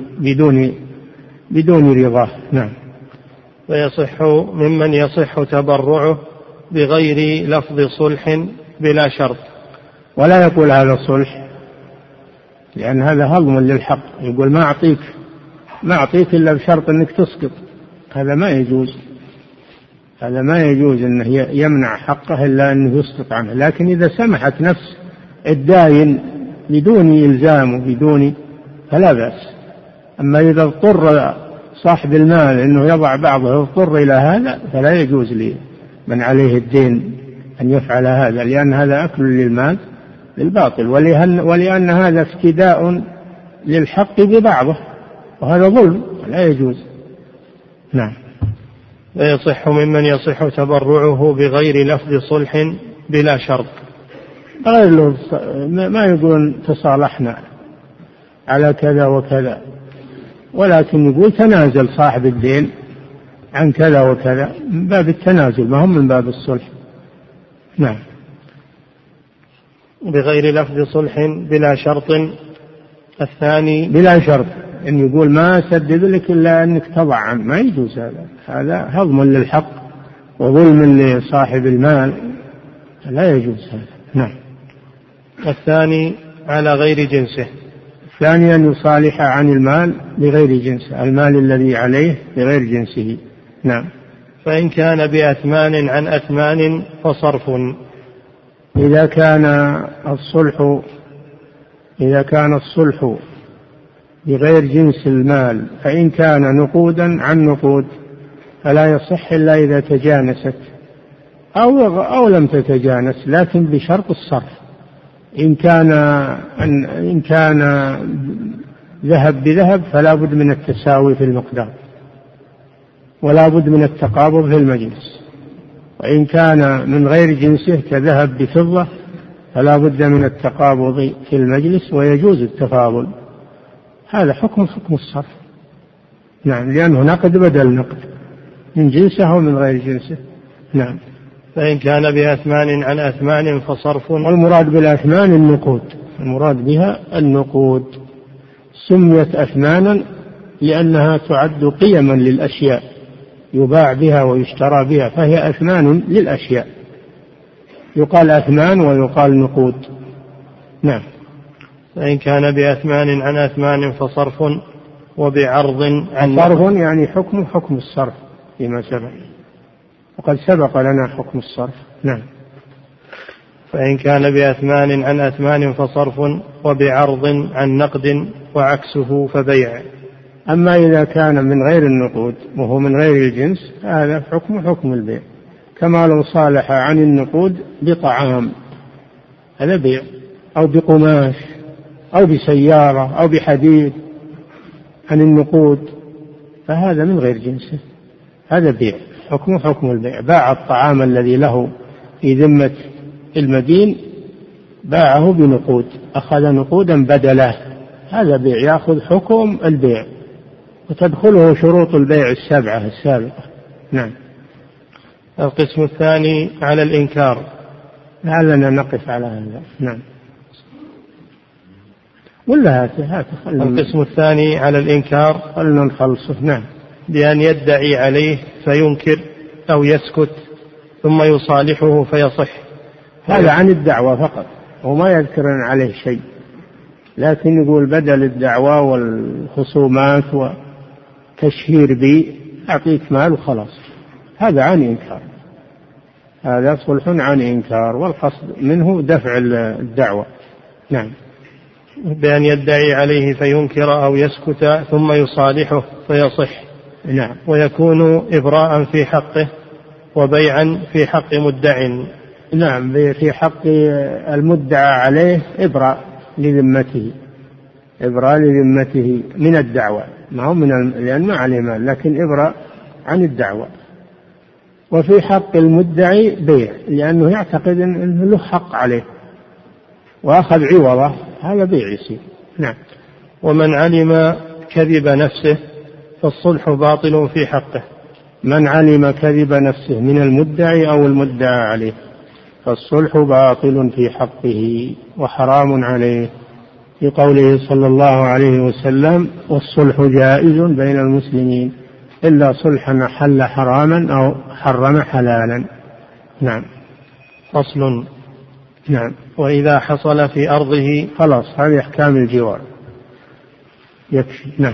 بدون رضاه. نعم. ويصح ممن يصح تبرعه بغير لفظ صلح بلا شرط. ولا يقول هذا صلح، لأن هذا هضم للحق، يقول ما أعطيك إلا بشرط أنك تسقط، هذا ما يجوز. هذا ما يجوز أنه يمنع حقه إلا أنه يسقط عنه. لكن إذا سمحت نفس الداين بدون إلزام وبدون فلا بأس. أما إذا اضطر صاحب المال أنه يضع بعضه اضطر إلى هذا فلا يجوز لمن عليه الدين أن يفعل هذا، لأن هذا أكل للمال بالباطل، ولأن هذا افتداء للحق ببعضه، وهذا ظلم لا يجوز. نعم. ويصح ممن يصح تبرعه بغير لفظ صلح بلا شرط. غير ما يقول تصالحنا على كذا وكذا، ولكن يقول تنازل صاحب الدين عن كذا وكذا، من باب التنازل ما هم من باب الصلح. نعم. بغير لفظ صلح بلا شرط. الثاني بلا شرط، أن يقول ما أسدد لك إلا أنك تضع عنه، ما يجوز هذا هضم للحق وظلم لصاحب المال، لا يجوز هذا. نعم. الثاني على غير جنسه. الثاني أن يصالح عن المال بغير جنسه، المال الذي عليه بغير جنسه. نعم. فإن كان بأثمان عن أثمان فصرف. إذا كان الصلح بغير جنس المال، فإن كان نقودا عن نقود فلا يصح إلا إذا تجانست أو لم تتجانس، لكن بشرط الصرف. إن كان ذهب بذهب فلا بد من التساوي في المقدار ولا بد من التقابض في المجلس، وإن كان من غير جنسه كذهب بفضة فلا بد من التقابض في المجلس ويجوز التفاضل. هذا حكم الصرف. نعم، لأنه نقد بدل نقد من جنسه ومن غير جنسه. نعم. فإن كان بأثمان عن أثمان فصرف. والمراد بالأثمان النقود، المراد بها النقود. سميت أثمانا لأنها تعد قيما للأشياء يباع بها ويشترى بها، فهي أثمان للأشياء، يقال أثمان ويقال نقود. نعم. فإن كان بأثمان عن أثمان فصرف وبعرض عن صرف، يعني حكم الصرف فيما سبق، وقد سبق لنا حكم الصرف. نعم. فإن كان بأثمان عن أثمان فصرف وبعرض عن نقد وعكسه فبيع. أما إذا كان من غير النقود وهو من غير الجنس هذا حكم البيع، كما لو صالح عن النقود بطعام هذا بيع، أو بقماش أو بسيارة أو بحديد عن النقود، فهذا من غير جنسه، هذا بيع، حكم البيع. باع الطعام الذي له في ذمة المدين باعه بنقود، أخذ نقودا بدله، هذا بيع، يأخذ حكم البيع وتدخله شروط البيع السابقة. نعم. القسم الثاني على الإنكار. لعلنا نقف على هذا. نعم. ولا هات القسم الثاني على الإنكار، خلنا نخلصه. نعم. بأن يدعي عليه فينكر أو يسكت ثم يصالحه فيصح. هذا عن الدعوة فقط وما يذكر عليه شيء، لكن يقول بدل الدعوة والخصومات وتشهير بي، أعطيك مال وخلاص، هذا عن إنكار، هذا صلح عن إنكار، والقصد منه دفع الدعوة. نعم. بأن يدعي عليه فينكر أو يسكت ثم يصالحه فيصح. نعم. ويكون إبراء في حقه وبيعا في حق مدع. نعم، في حق المدعى عليه إبراء لذمته، إبراء لذمته من الدعوة، ما هو لأن ما عليه مال، لكن إبراء عن الدعوة. وفي حق المدعي بيع، لأنه يعتقد أنه له حق عليه وأخذ عوضه، هذا بيع يصير. نعم. ومن علم كذب نفسه فالصلح باطل في حقه. من علم كذب نفسه من المدعي أو المدعى عليه فالصلح باطل في حقه وحرام عليه، في قوله صلى الله عليه وسلم: والصلح جائز بين المسلمين إلا صلحا حل حراما أو حرم حلالا. نعم. فصل. نعم. وإذا حصل في أرضه. خلاص، هذه أحكام الجوار يكفي. نعم.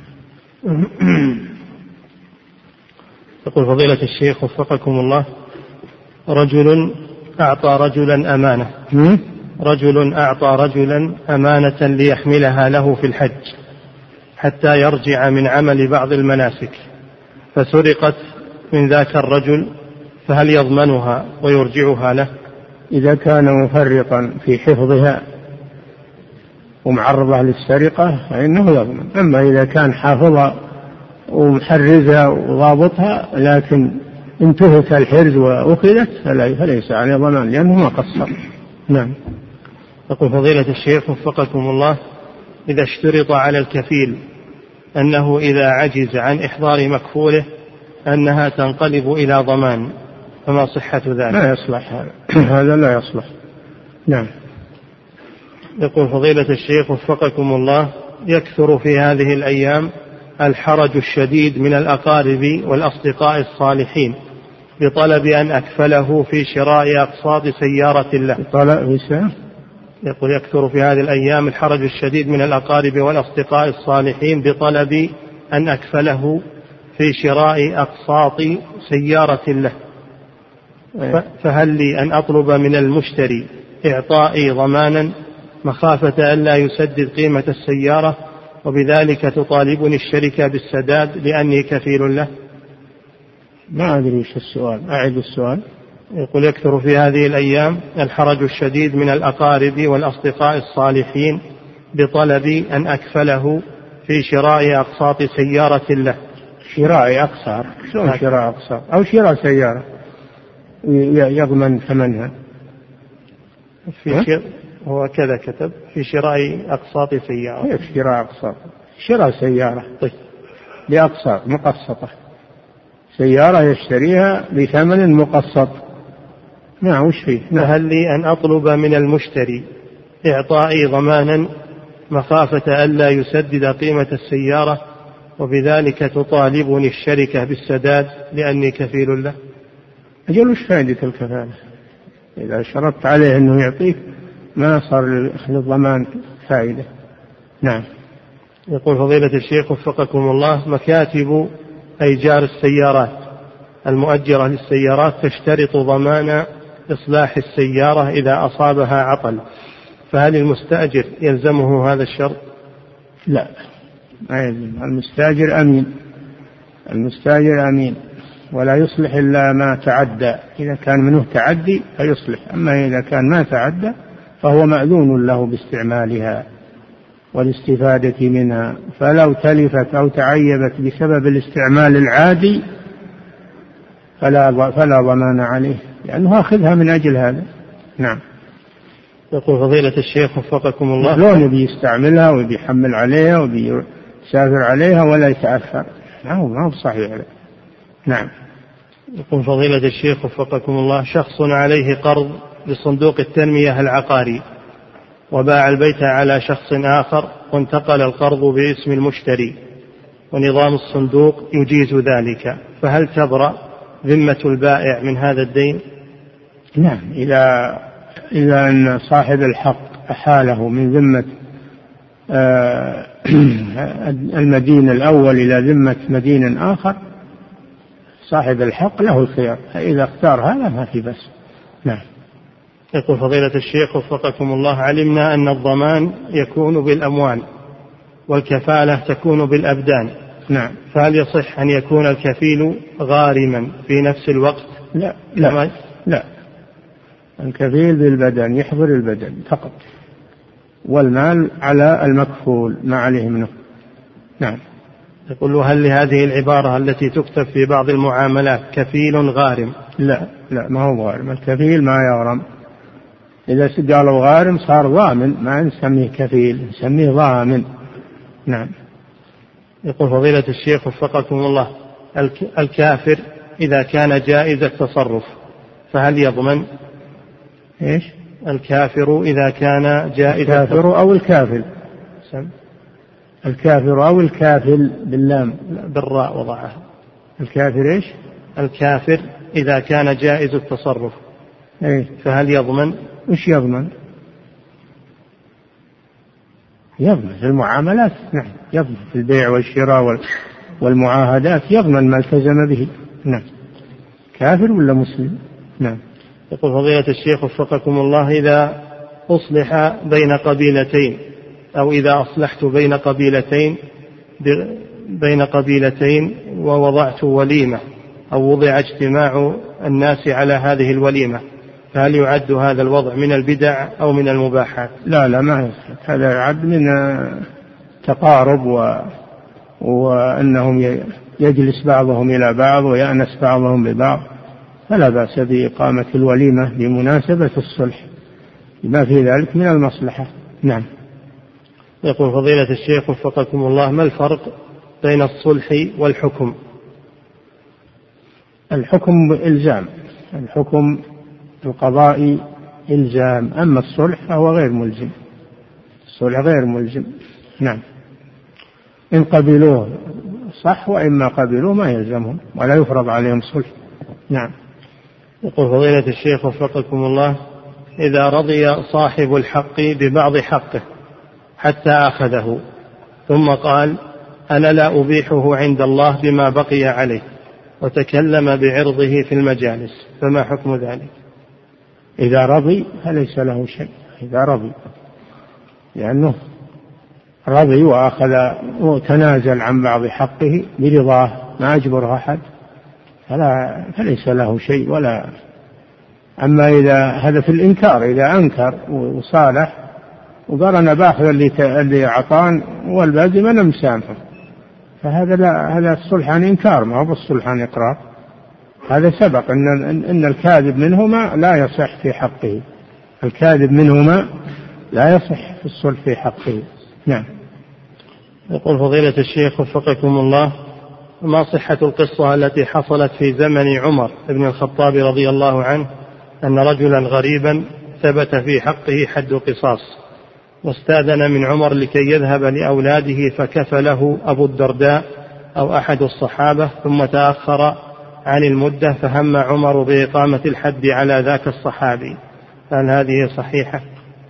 يقول فضيلة الشيخ وفقكم الله: رجل أعطى رجلا أمانة. رجل أعطى رجلا أمانة ليحملها له في الحج حتى يرجع من عمل بعض المناسك، فسرقت من ذاك الرجل، فهل يضمنها ويرجعها له؟ إذا كان مفرطا في حفظها ومعرضة للسرقة فإنه يضمن. أما إذا كان حافظها ومحرزها وضابطها لكن انتهك الحرز وأخذت فليس عليه ضمان، لأنه ما قصر. نعم. يقول فضيلة الشيخ وفقكم الله: إذا اشترط على الكفيل أنه إذا عجز عن إحضار مكفوله أنها تنقلب إلى ضمان، فما صحة ذلك؟ لا يصلح هذا لا يصلح. نعم. يقول فضيلة الشيخ وفقكم الله: يكثر في هذه الأيام الحرج الشديد من الأقارب والأصدقاء الصالحين بطلب أن أكفله في شراء أقساط سيارة له. يقول يكثر في هذه الأيام الحرج الشديد من الأقارب والأصدقاء الصالحين بطلب أن أكفله في شراء أقساط سيارة له، فهل لي أن أطلب من المشتري إعطائي ضمانا مخافة أن لا يسدد قيمة السيارة وبذلك تطالبني الشركة بالسداد لأني كفيل له؟ ما أدري إيش السؤال، أعد السؤال. يقول يكثر في هذه الأيام الحرج الشديد من الأقارب والأصدقاء الصالحين بطلب أن أكفله في شراء أقساط سيارة له. شراء أقساط؟ شلون شراء أقساط؟ أو شراء سيارة يضمن ثمنها؟ هو كذا كتب في شراء أقساط سيارة. كيف شراء أقساط؟ شراء سيارة طيب بأقساط مقسطة، سيارة يشتريها بثمن مقسط. نعم. وش فيه؟ فهل لي أن أطلب من المشتري إعطائي ضمانا مخافة ألا يسدد قيمة السيارة وبذلك تطالبني الشركة بالسداد لأني كفيل له؟ أجل وش فائدة الكفالة؟ إذا شرطت عليه أنه يعطيك ما صار للضمان فائدة. نعم. يقول فضيلة الشيخ وفقكم الله: مكاتب أيجار السيارات المؤجرة للسيارات تشترط ضمان إصلاح السيارة إذا أصابها عطل، فهل المستأجر يلزمه هذا الشرط؟ لا، ما يلزم. المستأجر أمين، المستأجر أمين ولا يصلح إلا ما تعدى. إذا كان منه تعدي فيصلح، أما إذا كان ما تعدى فهو مأذون له باستعمالها والاستفادة منها، فلو تلفت أو تعيبت بسبب الاستعمال العادي فلا ضمان عليه، لأنه أخذها من أجل هذا. نعم. يقول فضيلة الشيخ وفقكم الله: لون يبي يستعملها ويحمل عليها ويسافر عليها ولا يتأثر، ما هو صحيح. نعم. يقول فضيلة الشيخ وفقكم الله: شخص عليه قرض لصندوق التنمية العقاري وباع البيت على شخص آخر وانتقل القرض باسم المشتري ونظام الصندوق يجيز ذلك، فهل تبرأ ذمة البائع من هذا الدين؟ نعم، إذا أن صاحب الحق أحاله من ذمة المدين الأول إلى ذمة مدين آخر صاحب الحق له الخيار، فإذا اختار هذا ما في بس. نعم. يقول فضيلة الشيخ وفقكم الله: علمنا أن الضمان يكون بالأموال والكفالة تكون بالأبدان. نعم. فهل يصح أن يكون الكفيل غارما في نفس الوقت؟ لا. الكفيل بالبدن، يحضر البدن فقط، والمال على المكفول ما عليه منه. نعم. يقول: هل لهذه العبارة التي تكتب في بعض المعاملات كفيل غارم؟ لا ما هو غارم، الكفيل ما يغرم. إذا قالوا غارم صار ضامن، ما نسميه كفيل، نسميه ضامن. نعم. يقول فضيلة الشيخ وفقكم الله: الكافر إذا كان جائز التصرف فهل يضمن؟ إيش؟ الكافر إذا كان جائز الكافر أو الكافل؟ الكافر أو الكافل باللام بالراء وضعها. الكافر إيش؟ الكافر إذا كان جائز التصرف فهل يضمن؟ إيش يضمن؟ يضمن في المعاملات. نعم، يضمن في البيع والشراء والمعاهدات، يضمن ما التزم به. نعم. كافر ولا مسلم؟ نعم. يقول فضيلة الشيخ وفقكم الله: إذا أصلح بين قبيلتين، أو إذا أصلحت بين قبيلتين ووضعت وليمة، أو وضع اجتماع الناس على هذه الوليمة، فهل يعد هذا الوضع من البدع أو من المباحات؟ لا ما يصح، هذا يعد من تقارب وأنهم يجلس بعضهم إلى بعض ويأنس بعضهم ببعض، فلا بأس بإقامة الوليمة بمناسبة الصلح ما في ذلك من المصلحة. نعم. يقول فضيلة الشيخ وفقكم الله: ما الفرق بين الصلح والحكم؟ الحكم إلزام، الحكم القضائي إلزام، أما الصلح فهو غير ملزم، الصلح غير ملزم. نعم. إن قبلوه صح، وإما قبلوه ما يلزمهم ولا يفرض عليهم صلح. نعم. يقول فضيلة الشيخ وفقكم الله: إذا رضي صاحب الحق ببعض حقه حتى أخذه ثم قال: أنا لا أبيحه عند الله بما بقي عليه، وتكلم بعرضه في المجالس، فما حكم ذلك؟ إذا رضي فليس له شيء، إذا رضي، لأنه رضي وأخذ وتنازل عن بعض حقه برضاه، ما أجبره أحد، فليس له شيء. ولا أما إذا هذا في الإنكار، إذا أنكر وصالح وقال أنا باخذ اللي أعطان والباقي ما نمسامحه، فهذا لا، هذا الصلح عن إنكار، ما هو بالصلح عن إقرار. هذا سبق إن الكاذب منهما لا يصح في حقه، الكاذب منهما لا يصح في الصلح في حقه. نعم. يقول فضيلة الشيخ وفقكم الله: ما صحة القصة التي حصلت في زمن عمر بن الخطاب رضي الله عنه أن رجلا غريبا ثبت في حقه حد قصاص، واستأذن من عمر لكي يذهب لأولاده فكفله أبو الدرداء أو أحد الصحابة، ثم تأخر عن المدة فهم عمر بإقامة الحد على ذاك الصحابي، هل هذه صحيحة؟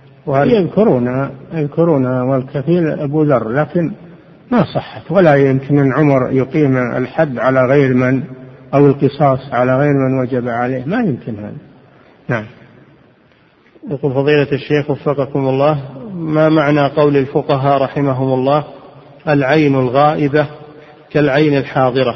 يذكرون والكفيل أبو ذر، لكن ما صحت، ولا يمكن أن عمر يقيم الحد على غير من، أو القصاص على غير من وجب عليه، ما يمكن هذا. نعم. يقول فضيلة الشيخ وفقكم الله: ما معنى قول الفقهاء رحمهم الله: العين الغائبة كالعين الحاضرة؟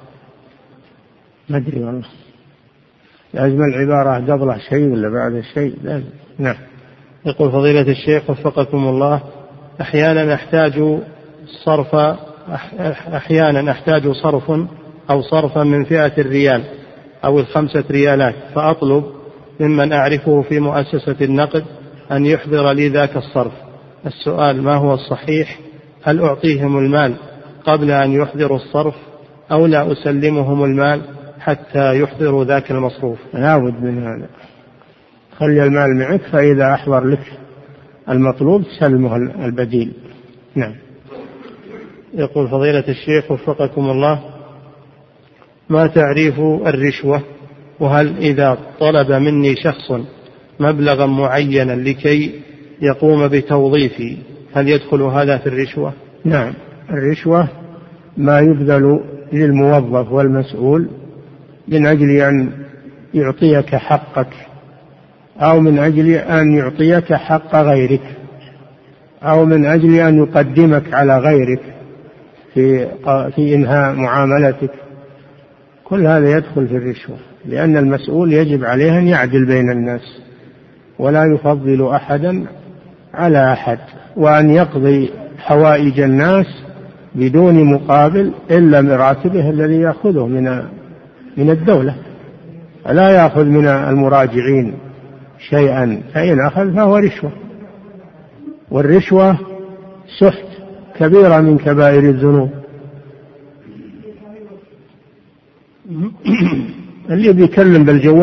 ما أدري والله، لازم العبارة قبلها شيء ولا بعد شيء لازم. نعم. يقول فضيلة الشيخ وفقكم الله: أحيانا أحتاج صرف أو صرفا من فئة الريال أو 5 ريالات، فأطلب ممن أعرفه في مؤسسة النقد أن يحضر لي ذاك الصرف. السؤال: ما هو الصحيح؟ هل أعطيهم المال قبل أن يحضروا الصرف، أو لا أسلمهم المال حتى يحضروا ذاك المصروف؟ لا بد من هذا، خلي المال معك، فإذا أحضر لك المطلوب سلمه البديل. نعم. يقول فضيلة الشيخ وفقكم الله: ما تعريف الرشوة؟ وهل إذا طلب مني شخص مبلغا معينا لكي يقوم بتوظيفي هل يدخل هذا في الرشوة؟ نعم، الرشوة ما يبذل للموظف والمسؤول من أجل أن يعطيك حقك، أو من أجل أن يعطيك حق غيرك، أو من أجل أن يقدمك على غيرك في إنهاء معاملتك. كل هذا يدخل في الرشوة، لأن المسؤول يجب عليه أن يعدل بين الناس ولا يفضل أحدا على أحد، وأن يقضي حوائج الناس بدون مقابل إلا براتبه الذي يأخذه من الدولة، لا يأخذ من المراجعين شيئا، فإن أخذ فهو رشوة، والرشوة سحت كبيرة من كبائر الذنوب. اللي بيكلم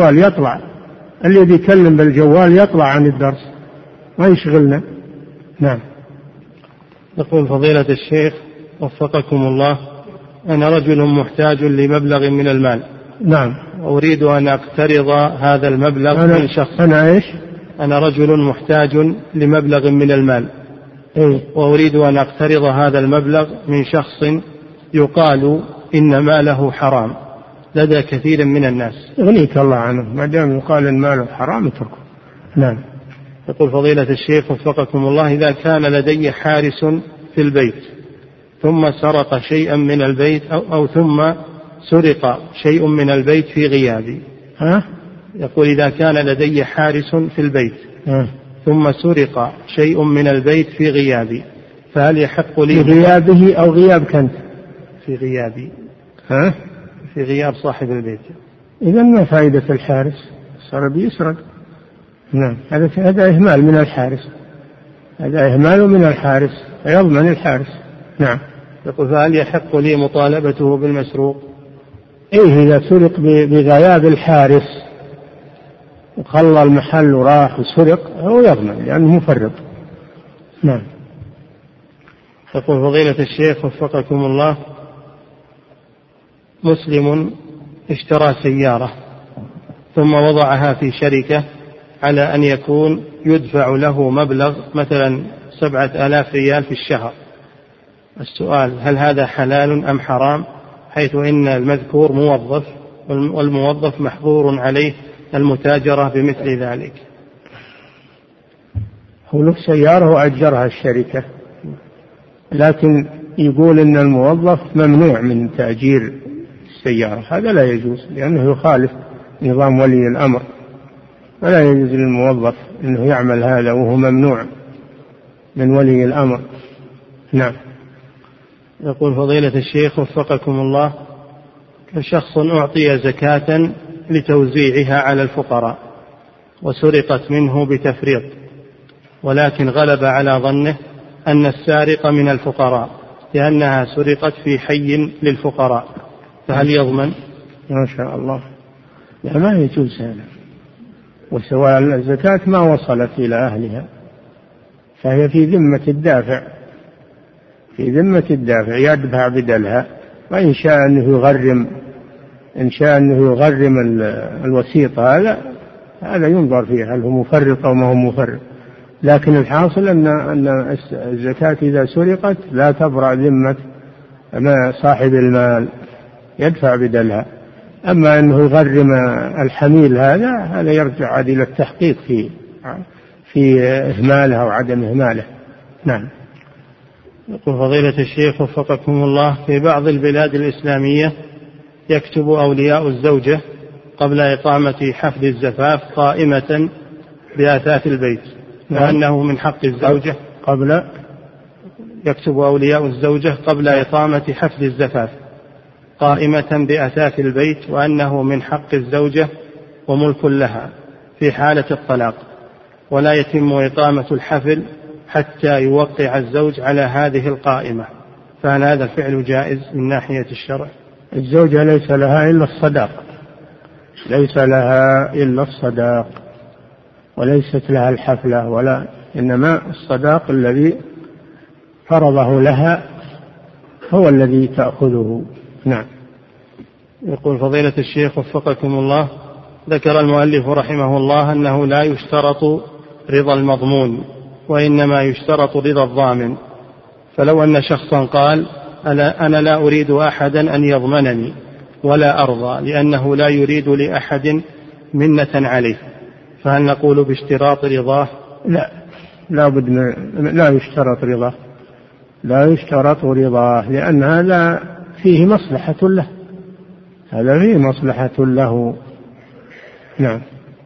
بالجوال يطلع عن الدرس ما يشغلنا. نعم. يقول فضيلة الشيخ وفقكم الله: أنا رجل محتاج لمبلغ من المال. نعم. أريد أن أقترض هذا المبلغ من شخص. أنا رجل محتاج لمبلغ من المال. وأريد أن أقترض هذا المبلغ من شخص يقال إن ماله حرام لدى كثير من الناس. يغنيك الله عنه، ما دام يقال إن ماله حرام اتركه. نعم. يقول فضيلة الشيخ وفقكم الله: إذا كان لدي حارس في البيت ثم سرق شيئا من البيت أو ثم سرق شيء من البيت في غيابي. يقول: إذا كان لدي حارس في البيت ثم سرق شيء من البيت في غيابي، فهل يحق لي؟ في غيابه أو غياب كنت؟ في غيابي. في غياب صاحب البيت. إذن ما فائدة الحارس؟ صار بيسرق. نعم. هذا إهمال من الحارس، فيضمن الحارس. نعم. يقول: فهل يحق لي مطالبته بالمسروق؟ إذا سرق بغياب الحارس وخلى المحل وراح وسرق هو يضمن لأنه مفرط. نعم. يقول فضيلة الشيخ وفقكم الله: مسلم اشترى سيارة ثم وضعها في شركة على أن يكون يدفع له مبلغ مثلا 7,000 ريال في الشهر. السؤال: هل هذا حلال أم حرام، حيث إن المذكور موظف والموظف محظور عليه المتاجرة بمثل ذلك؟ هو له سيارة وأجرها الشركة، لكن يقول إن الموظف ممنوع من تأجير السيارة. هذا لا يجوز، لأنه يخالف نظام ولي الأمر، ولا يجوز للموظف أنه يعمل هذا وهو ممنوع من ولي الأمر. نعم. يقول فضيلة الشيخ وفقكم الله: شخص أعطي زكاة لتوزيعها على الفقراء وسرقت منه بتفريط، ولكن غلب على ظنه أن السارق من الفقراء لأنها سرقت في حي للفقراء، فهل يضمن؟ ما شاء الله. لا، ما يجوز هذا. وسواء الزكاة ما وصلت إلى أهلها فهي في ذمة الدافع، يدفع بدلها، وإن شاء أنه يغرم الوسيط هذا ينظر فيه هل هو مفرط أو ما هو مفرط. لكن الحاصل أن الزكاة إذا سرقت لا تبرأ ذمة صاحب المال، يدفع بدلها. أما أنه يغرم الحميل هذا يرجع إلى التحقيق في إهماله أو عدم إهماله. نعم. يقول فضيلة الشيخ وفقكم الله: في بعض البلاد الإسلامية يكتب أولياء الزوجة قبل إقامة حفل الزفاف قائمة بآثاث البيت، وأنه من حق الزوجة يكتب أولياء الزوجة قبل إقامة حفل الزفاف قائمة بأثاث البيت، وأنه من حق الزوجة وملك لها في حالة الطلاق، ولا يتم إقامة الحفل حتى يوقع الزوج على هذه القائمة، فهل هذا الفعل جائز من ناحية الشرع؟ الزوجة ليس لها إلا الصداق، وليست لها الحفلة إنما الصداق الذي فرضه لها هو الذي تأخذه. نعم. يقول فضيلة الشيخ وفقكم الله: ذكر المؤلف رحمه الله أنه لا يشترط رضا المضمون وإنما يشترط رضا الضامن، فلو أن شخصا قال: أنا لا أريد أحدا أن يضمنني ولا أرضى، لأنه لا يريد لأحد منة عليه، فهل نقول باشتراط رضاه؟ لا بد لا يشترط رضاه، لا يشترط رضاه، لأن هذا فيه مصلحة له، هذا فيه مصلحة له. نعم.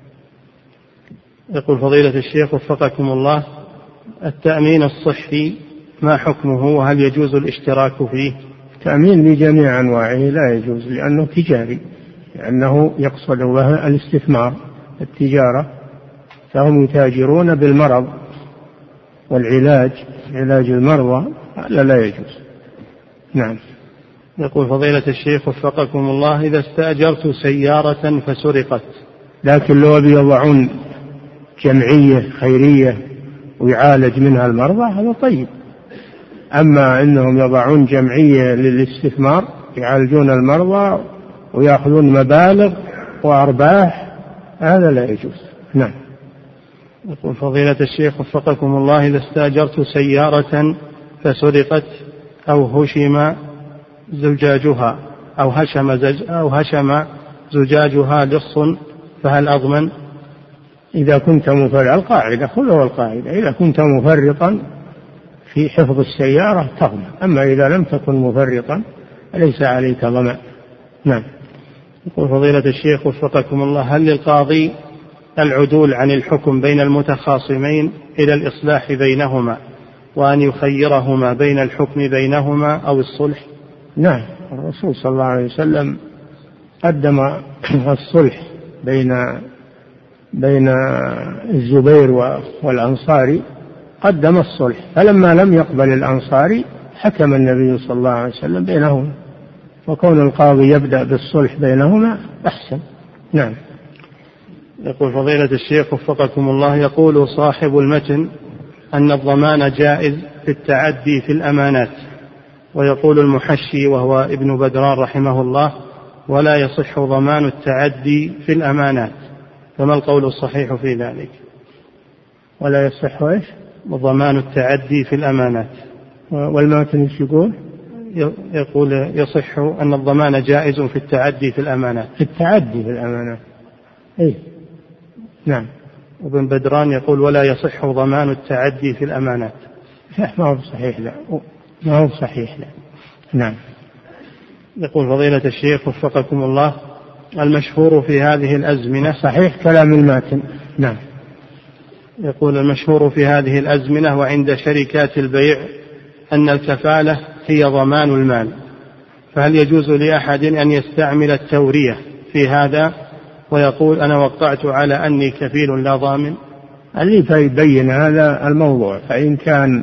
يقول فضيلة الشيخ وفقكم الله، التأمين الصحي ما حكمه وهل يجوز الاشتراك فيه؟ التأمين بجميع أنواعه لا يجوز، لأنه تجاري، لأنه يقصد به الاستثمار، التجارة، فهم يتاجرون بالمرض والعلاج، علاج المرضى، هذا لا يجوز. نعم. يقول فضيلة الشيخ وفقكم الله، إذا استأجرت سيارة فسرقت، لكن لو يضعون جمعية خيرية ويعالج منها المرضى هذا طيب، أما أنهم يضعون جمعية للاستثمار يعالجون المرضى ويأخذون مبالغ وأرباح هذا لا يجوز. نعم. يقول فضيلة الشيخ وفقكم الله، إذا استأجرت سيارة فسرقت أو هشم زجاجها أو هشم زجاجها لص، فهل أضمن؟ إذا كنت القاعدة خذوا القاعدة، إذا كنت مفرطا في حفظ السيارة تضمن، أما إذا لم تكن مفرطا ليس عليك ضمان. نعم. يقول فضيلة الشيخ وفقكم الله، هل للقاضي العدول عن الحكم بين المتخاصمين إلى الإصلاح بينهما وأن يخيرهما بين الحكم بينهما أو الصلح؟ نعم، الرسول صلى الله عليه وسلم قدم الصلح بين الزبير والأنصاري، قدم الصلح، فلما لم يقبل الأنصاري حكم النبي صلى الله عليه وسلم بينهما، وكون القاضي يبدأ بالصلح بينهما أحسن. نعم. يقول فضيلة الشيخ وفقكم الله، يقول صاحب المتن أن الضمان جائز في التعدي في الأمانات، ويقول المحشي وهو ابن بدران رحمه الله ولا يصح ضمان التعدي في الأمانات، فما القول الصحيح في ذلك؟ ولا يصح إيش؟ ضمان التعدي في الأمانات. والماتن يقول يصح أن الضمان جائز في التعدي في الأمانات. في التعدي في الأمانات إيه؟ نعم. وابن بدران يقول ولا يصح ضمان التعدي في الأمانات. ما هو صحيح، لا ما هو صحيح، لا. نعم. يقول فضيلة الشيخ وفقكم الله، المشهور في هذه الأزمنة صحيح كلام الماتن. نعم. يقول المشهور في هذه الأزمنة وعند شركات البيع أن الكفالة هي ضمان المال، فهل يجوز لأحد أن يستعمل التورية في هذا ويقول أنا وقعت على أني كفيل لا ضامن؟ اللي فيبين هذا الموضوع، فإن كان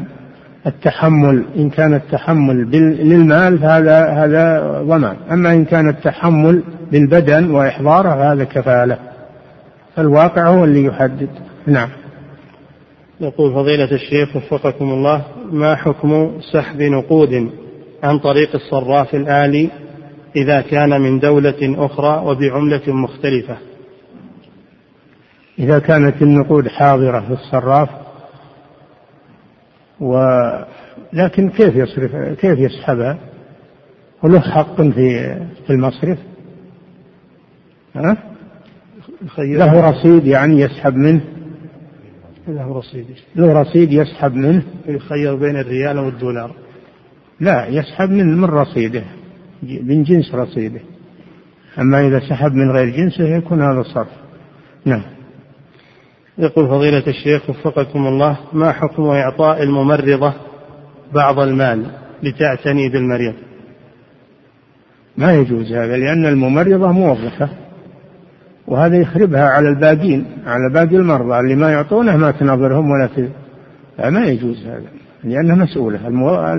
التحمل للمال هذا ضمان، أما إن كان التحمل بالبدن وإحضاره هذا كفالة، فالواقع هو اللي يحدد. نعم. يقول فضيلة الشيخ وفقكم الله، ما حكم سحب نقود عن طريق الصراف الآلي إذا كان من دولة أخرى وبعملة مختلفة؟ إذا كانت النقود حاضرة في الصراف لكن كيف يسحبها؟ وله حق في المصرف؟ له رصيد يعني يسحب منه؟ له رصيد يسحب منه؟ يخير بين الريال والدولار؟ لا، يسحب من رصيده، من جنس رصيده، أما إذا سحب من غير جنسه يكون هذا الصرف. نعم. يقول فضيلة الشيخ وفقكم الله، ما حكم إعطاء الممرضة بعض المال لتعتني بالمريض؟ ما يجوز هذا، لأن الممرضة موظفة، وهذا يخربها على الباقين، على باقي المرضى اللي ما يعطونه ما تنظرهم ولا ما يجوز هذا، لأنها مسؤولة،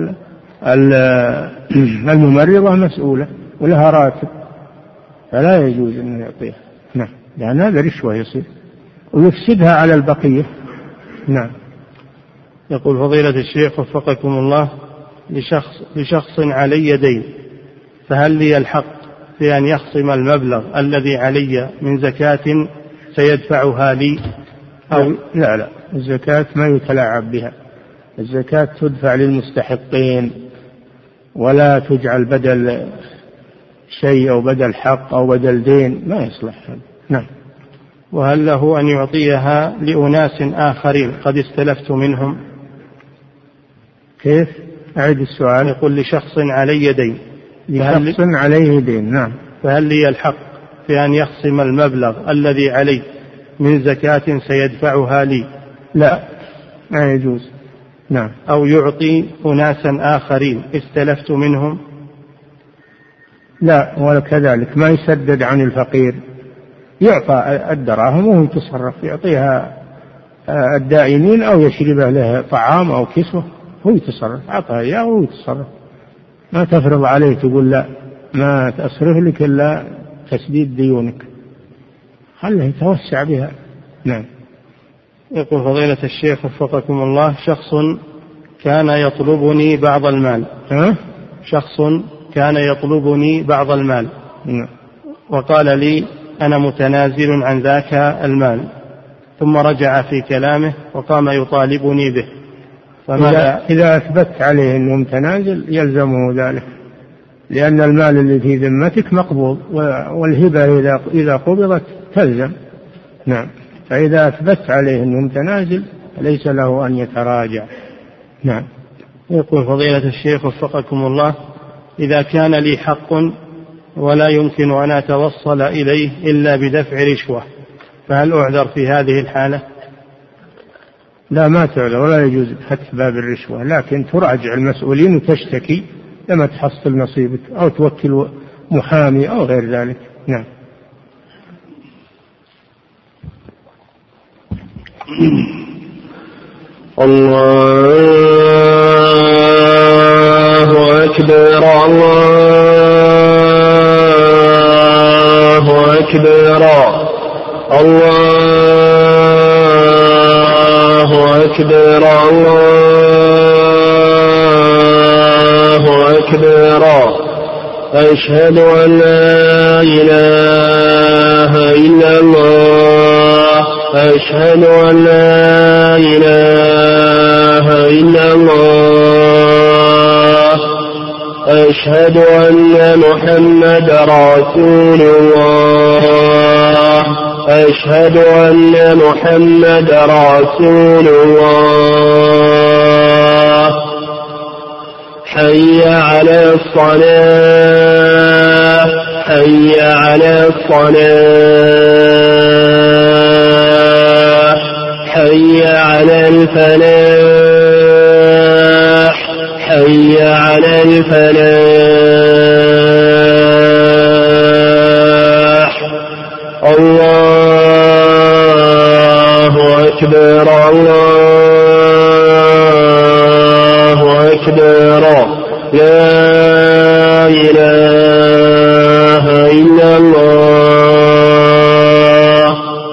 الممرضة مسؤولة ولها راتب، فلا يجوز أن يعطيها. نعم، لأن هذا رشوة يصير ويفسدها على البقية. نعم. يقول فضيلة الشيخ وفقكم الله، لشخص علي دين، فهل لي الحق في أن يخصم المبلغ الذي علي من زكاة سيدفعها لي أو لا الزكاة ما يتلاعب بها، الزكاة تدفع للمستحقين ولا تجعل بدل شيء أو بدل حق أو بدل دين ما يصلح هذا. نعم. وهل له أن يعطيها لأناس آخرين قد استلفت منهم؟ كيف؟ أعيد السؤال. يقول لشخص علي دين. لشخص عليه دين. نعم. فهل لي الحق في أن يخصم المبلغ الذي علي من زكاة سيدفعها لي؟ لا، ما يجوز. نعم. أو يعطي أناسا آخرين استلفت منهم؟ لا، ولا كذلك، ما يسدد عن الفقير، يعطى الدراهم وهو يتصرف، يعطيها الدائنين أو يشرب له طعام أو كسوة، هو يتصرف، أعطها إياه وهو يتصرف. ما تفرض عليه تقول لا ما تأصرف لك إلا تسديد ديونك، خله يتوسع بها. نعم. يقول فضيلة الشيخ وفقكم الله، شخص كان يطلبني بعض المال. شخص كان يطلبني بعض المال. وقال لي أنا متنازل عن ذاك المال، ثم رجع في كلامه وقام يطالبني به، إذا أثبت عليه أنه متنازل يلزمه ذلك، لأن المال اللي في ذمتك مقبوض، والهبة إذا قبضت تلزم. نعم. فإذا أثبت عليه أنه متنازل ليس له أن يتراجع. نعم. يقول فضيلة الشيخ وفقكم الله، إذا كان لي حق ولا يمكن أن أتوصل إليه إلا بدفع رشوة، فهل أعذر في هذه الحالة؟ لا، ما تعذر، ولا يجوز فتح باب الرشوة، لكن تراجع المسؤولين وتشتكي لما تحصل نصيبك، أو توكل محامي أو غير ذلك. نعم. الله أكبر الله أكبر الله أكبر الله أكبر. أشهد أن لا إله إلا الله. أشهد أن لا إله إلا الله. أشهد أن محمد رسول الله. أشهد أن محمد رسول الله. حي على الصلاة. حي على الصلاة. حي على الفلاح. حي على الفلاح. الله أكبر الله أكبر. لا إله إلا الله.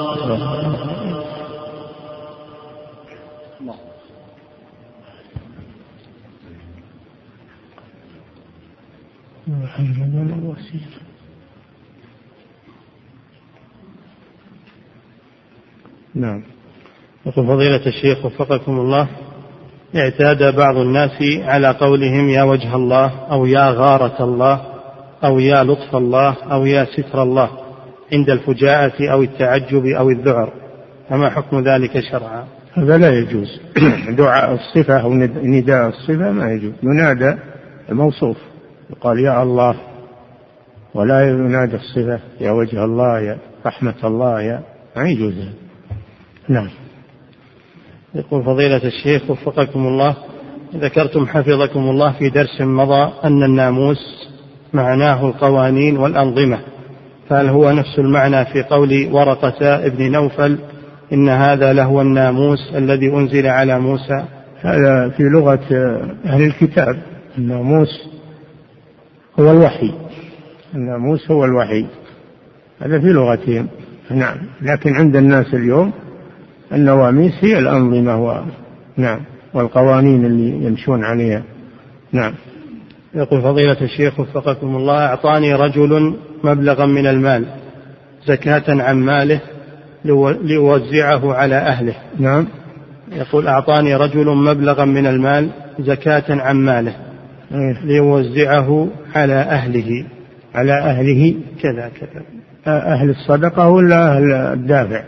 نعم. يقول فضيلة الشيخ وفقكم الله، اعتاد بعض الناس على قولهم يا وجه الله، أو يا غارة الله، أو يا لطف الله، أو يا ستر الله عند الفجاءة أو التعجب أو الذعر، فما حكم ذلك شرعا؟ هذا لا يجوز. دعاء الصفة أو نداء الصفة ما يجوز، ينادى الموصوف، يقال يا الله، ولا ينادى الصفة يا وجه الله، يا رحمة الله، يا ما يجوز. نعم. يقول فضيلة الشيخ وفقكم الله، ذكرتم حفظكم الله في درس مضى أن الناموس معناه القوانين والأنظمة، فهل هو نفس المعنى في قول ورقة ابن نوفل إن هذا لهو الناموس الذي أنزل على موسى؟ هذا في لغة أهل الكتاب، الناموس هو الوحي، الناموس هو الوحي، هذا في لغتهم. نعم. لكن عند الناس اليوم النواميس هي الأنظمة نعم، والقوانين اللي يمشون عليها. نعم. يقول فضيلة الشيخ وفقكم الله، أعطاني رجل مبلغا من المال زكاة عن ماله ليوزعه على أهله. نعم. يقول أعطاني رجل مبلغا من المال زكاة عن ماله ليوزعه على أهله، على أهله كذا أهل الصدقة ولا أهل الدافع؟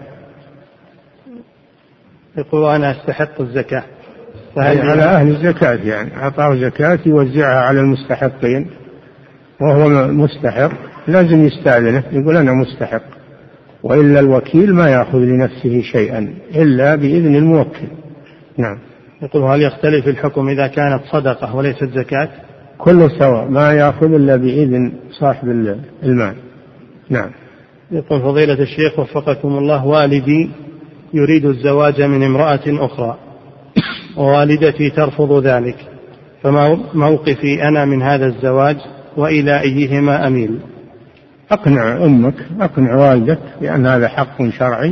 يقول أنا أستحق الزكاة، على أهل الزكاة، يعني أعطاه زكاة يوزعها على المستحقين وهو مستحق لازم يستأذنه يقول أنا مستحق، وإلا الوكيل ما يأخذ لنفسه شيئا إلا بإذن الموكل. نعم. يقول هل يختلف الحكم إذا كانت صدقة وليست زكاة؟ كله سواء، ما يأخذ إلا بإذن صاحب المال. نعم. يقول فضيلة الشيخ وفقكم الله، والدي يريد الزواج من امرأة أخرى ووالدتي ترفض ذلك، فما موقفي أنا من هذا الزواج وإلى أيهما أميل؟ أقنع أمك، أقنع والدك بأن هذا حق شرعي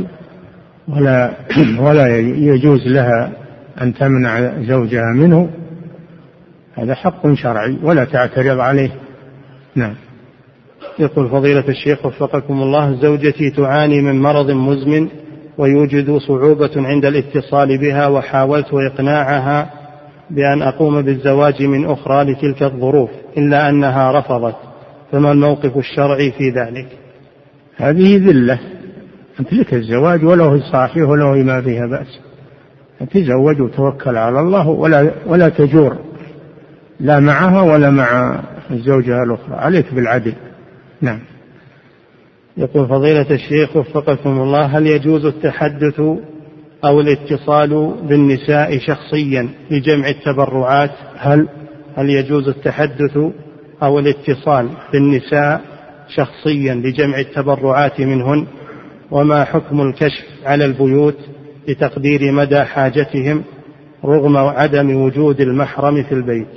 ولا يجوز لها أن تمنع زوجها منه، هذا حق شرعي ولا تعترض عليه. نعم. يقول فضيلة الشيخ وفقكم الله، زوجتي تعاني من مرض مزمن ويوجد صعوبة عند الاتصال بها، وحاولت إقناعها بأن أقوم بالزواج من أخرى لتلك الظروف إلا أنها رفضت، فما الموقف الشرعي في ذلك؟ هذه ذلة، أنت لك الزواج ولو صاحي ولو ما فيها بأس، تزوج وتوكل على الله ولا تجور لا معها ولا مع الزوجة الأخرى، عليك بالعدل. نعم. يقول فضيلة الشيخ وفقكم الله، هل يجوز التحدث أو الاتصال بالنساء شخصيا لجمع التبرعات؟ هل يجوز التحدث أو الاتصال بالنساء شخصيا لجمع التبرعات منهن؟ وما حكم الكشف على البيوت لتقدير مدى حاجتهم رغم عدم وجود المحرم في البيت؟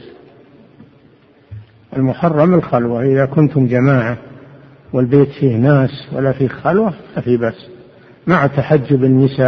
المحرم الخلوة، إذا كنتم جماعة والبيت فيه ناس ولا فيه خلوة ففي بس، مع تحجب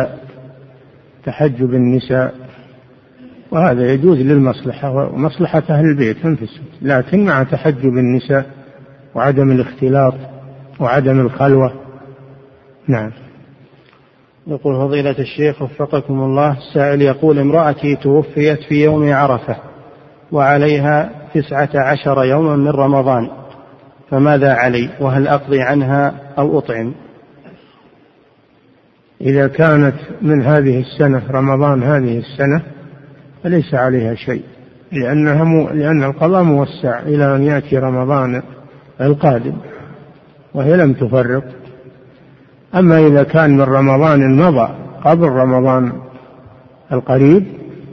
النساء وهذا يجوز للمصلحة ومصلحة أهل البيت أنفسهم، لكن مع تحجب النساء وعدم الاختلاط وعدم الخلوة. نعم. يقول فضيلة الشيخ وفقكم الله، السائل يقول امرأتي توفيت في يوم عرفة وعليها 19 يوما من رمضان، فماذا علي؟ وهل أقضي عنها أو أطعم؟ إذا كانت من هذه السنة رمضان هذه السنة فليس عليها شيء، لأن القضاء موسع إلى أن يأتي رمضان القادم وهي لم تفرط. أما إذا كان من رمضان مضى قبل رمضان القريب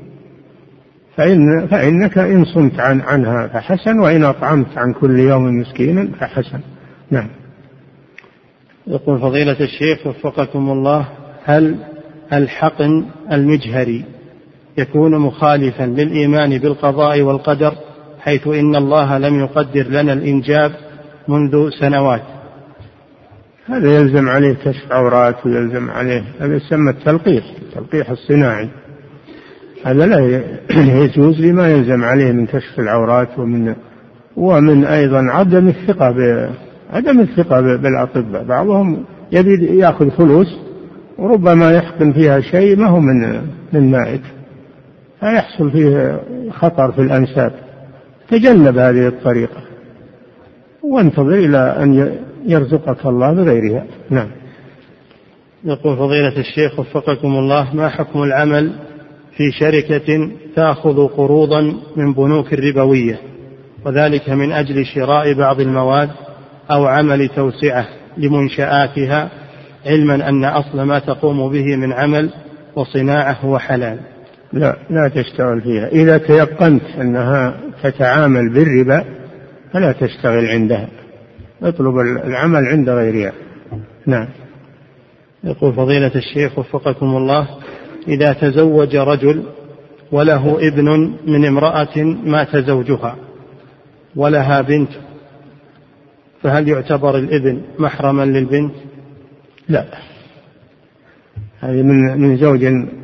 فإنك إن صمت عنها فحسن، وإن أطعمت عن كل يوم مسكينا فحسن. نعم. يقول فضيلة الشيخ وفقكم الله، هل الحقن المجهري يكون مخالفا للإيمان بالقضاء والقدر، حيث إن الله لم يقدر لنا الإنجاب منذ سنوات؟ هذا يلزم عليه كشف عورات ويلزم عليه، هذا يسمى التلقيح الصناعي، هذا لا يجوز لما يلزم عليه من كشف العورات ومن أيضا عدم الثقة بالأطباء. بعضهم يبي يأخذ فلوس وربما يحقن فيها شيء ما هو من مائت، فيحصل فيه خطر في الأنساب. تجنب هذه الطريقة وانتظر إلى أن يرزقك الله بغيرها. نعم. يقول فضيلة الشيخ وفقكم الله، ما حكم العمل في شركة تأخذ قروضا من بنوك الربوية، وذلك من أجل شراء بعض المواد أو عمل توسعة لمنشآتها، علما أن أصل ما تقوم به من عمل وصناعة هو حلال؟ لا تشتغل فيها، إذا تيقنت أنها تتعامل بالربا فلا تشتغل عندها، اطلب العمل عند غيرها. نعم. يقول فضيلة الشيخ وفقكم الله، إذا تزوج رجل وله ابن من امرأة مات زوجها ولها بنت، فهل يعتبر الابن محرما للبنت؟ لا، هذه من زوج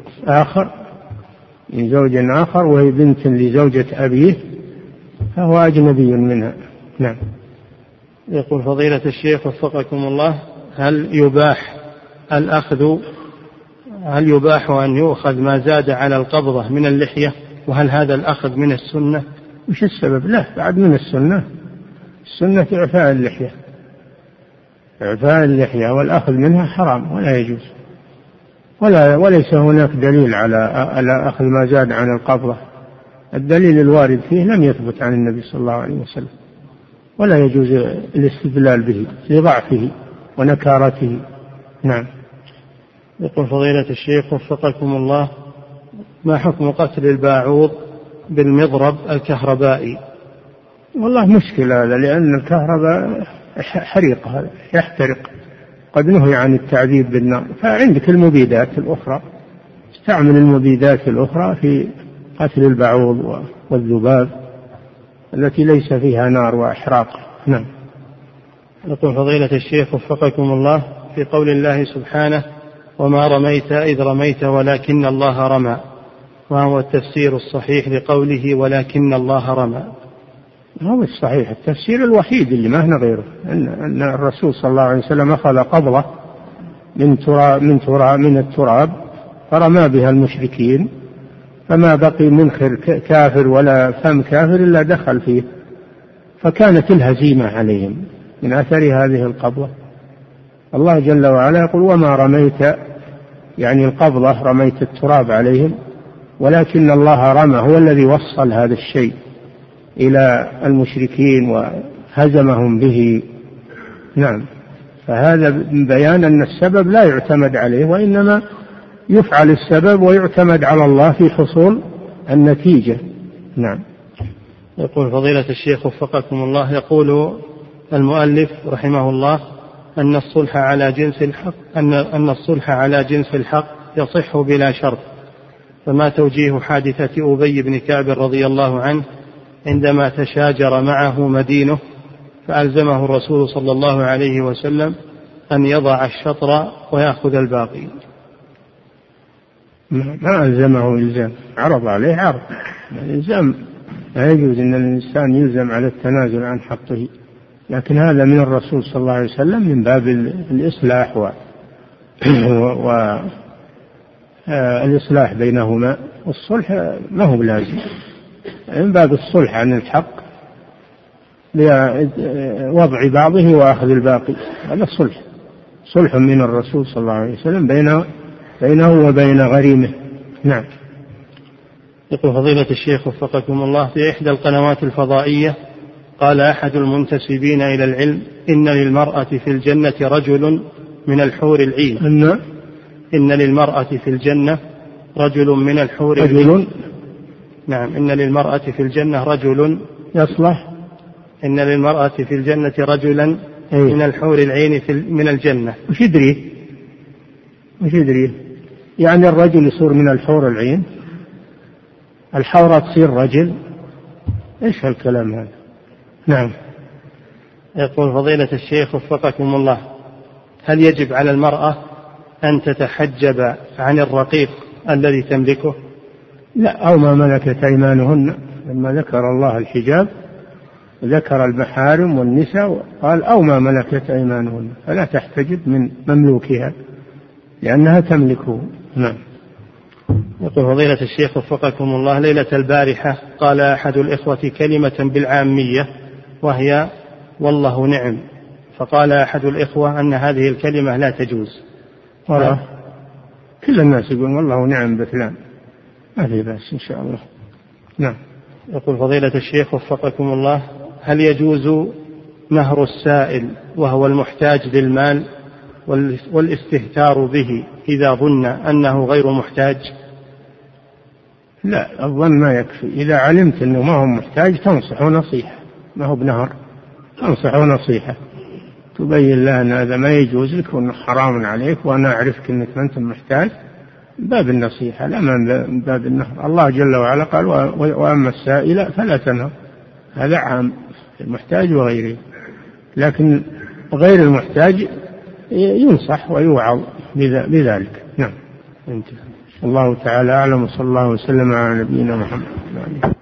آخر وهي بنت لزوجة أبيه، فهو أجنبي منها. نعم. يقول فضيلة الشيخ وفقكم الله، هل يباح أن يؤخذ ما زاد على القبضة من اللحية؟ وهل هذا الأخذ من السنة؟ وش السبب؟ لا، بعد من السنة، السنة إعفاء اللحية، إعفاء اللحية والأخذ منها حرام ولا يجوز، وليس هناك دليل على أخذ ما زاد عن القبضة. الدليل الوارد فيه لم يثبت عن النبي صلى الله عليه وسلم، ولا يجوز الاستدلال به لضعفه ونكارته. نعم. يقول فضيلة الشيخ وفقكم الله: ما حكم قتل الباعوض بالمضرب الكهربائي؟ والله مشكلة هذا، لأن الكهرباء حريق، هذا يحترق، قد نهي عن التعذيب بالنار. فعندك المبيدات الأخرى، استعمل المبيدات الأخرى في قتل البعوض والذباب التي ليس فيها نار وإحراق. نعم. يقول فضيلة الشيخ وفقكم الله: في قول الله سبحانه: وما رميت إذ رميت ولكن الله رمى، وهو التفسير الصحيح لقوله ولكن الله رمى؟ هو الصحيح، التفسير الوحيد اللي ما هنا غيره، أن الرسول صلى الله عليه وسلم أخذ قبضة من التراب فرمى بها المشركين، فما بقي منخر كافر ولا فم كافر إلا دخل فيه، فكانت الهزيمة عليهم من أثر هذه القبضة. الله جل وعلا يقول: وما رميت، يعني القبضة رميت التراب عليهم، ولكن الله رمى، هو الذي وصل هذا الشيء إلى المشركين وهزمهم به. نعم. فهذا بيان أن السبب لا يعتمد عليه، وإنما يفعل السبب ويعتمد على الله في حصول النتيجة. نعم. يقول فضيلة الشيخ وفقكم الله: يقول المؤلف رحمه الله أن الصلح على جنس الحق أن الصلح على جنس الحق يصح بلا شرط، فما توجيه حادثة أبي بن كعب رضي الله عنه عندما تشاجر معه مدينه فألزمه الرسول صلى الله عليه وسلم أن يضع الشطر ويأخذ الباقي؟ ما ألزمه إلزام، عرض عليه عرض. الإلزام لا يجوز أن الإنسان يلزم على التنازل عن حقه، لكن هذا من الرسول صلى الله عليه وسلم من باب الإصلاح والإصلاح بينهما، والصلح ما هو بلازم، من باب الصلح عن الحق لوضع بعضه وأخذ الباقي، هذا صلح من الرسول صلى الله عليه وسلم بينه وبين غريمه. نعم. يقول فضيلة الشيخ وفقكم الله: في إحدى القنوات الفضائية قال أحد المنتسبين إلى العلم إن للمرأة في الجنة رجل من الحور العين. إن للمرأة في الجنة رجل من الحور العين. نعم. إن للمرأة في الجنة رجل يصلح. إن للمرأة في الجنة رجلا من الحور العين من الجنة. وش يدري يعني الرجل يصير من الحور العين، الحورة تصير رجل، إيش هالكلام هذا؟ نعم. يقول فضيلة الشيخ وفقكم الله: هل يجب على المرأة أن تتحجب عن الرقيق الذي تملكه؟ لا، أو ما ملكت أيمانهن. لما ذكر الله الحجاب ذكر المحارم والنساء، قال أو ما ملكت أيمانهن، فلا تحتجب من مملوكها لأنها تملكه. نعم. يقول فضيلة الشيخ وفقكم الله: ليلة البارحة قال أحد الإخوة كلمة بالعامية وهي والله نعم، فقال أحد الإخوة أن هذه الكلمة لا تجوز. كل الناس يقولون والله نعم بفلان، ما في بأس إن شاء الله. نعم. يقول فضيلة الشيخ وفقكم الله: هل يجوز نهر السائل وهو المحتاج للمال والاستهتار به إذا ظن أنه غير محتاج؟ لا، الظن ما يكفي. إذا علمت أنه ما هو محتاج تنصحه نصيحة، ما هو بنهر، تنصحه نصيحة تبين له أن هذا ما يجوز لك وأنه حرام عليك، وأنا أعرفك أنك ما أنت محتاج، باب النصيحة لا من باب النهر. الله جل وعلا قال: وأما السائل فلا تنهر، هذا عام المحتاج وغيره، لكن غير المحتاج ينصح ويوعظ بذلك. نعم. الله تعالى أعلم، وصلى الله وسلم على نبينا محمد.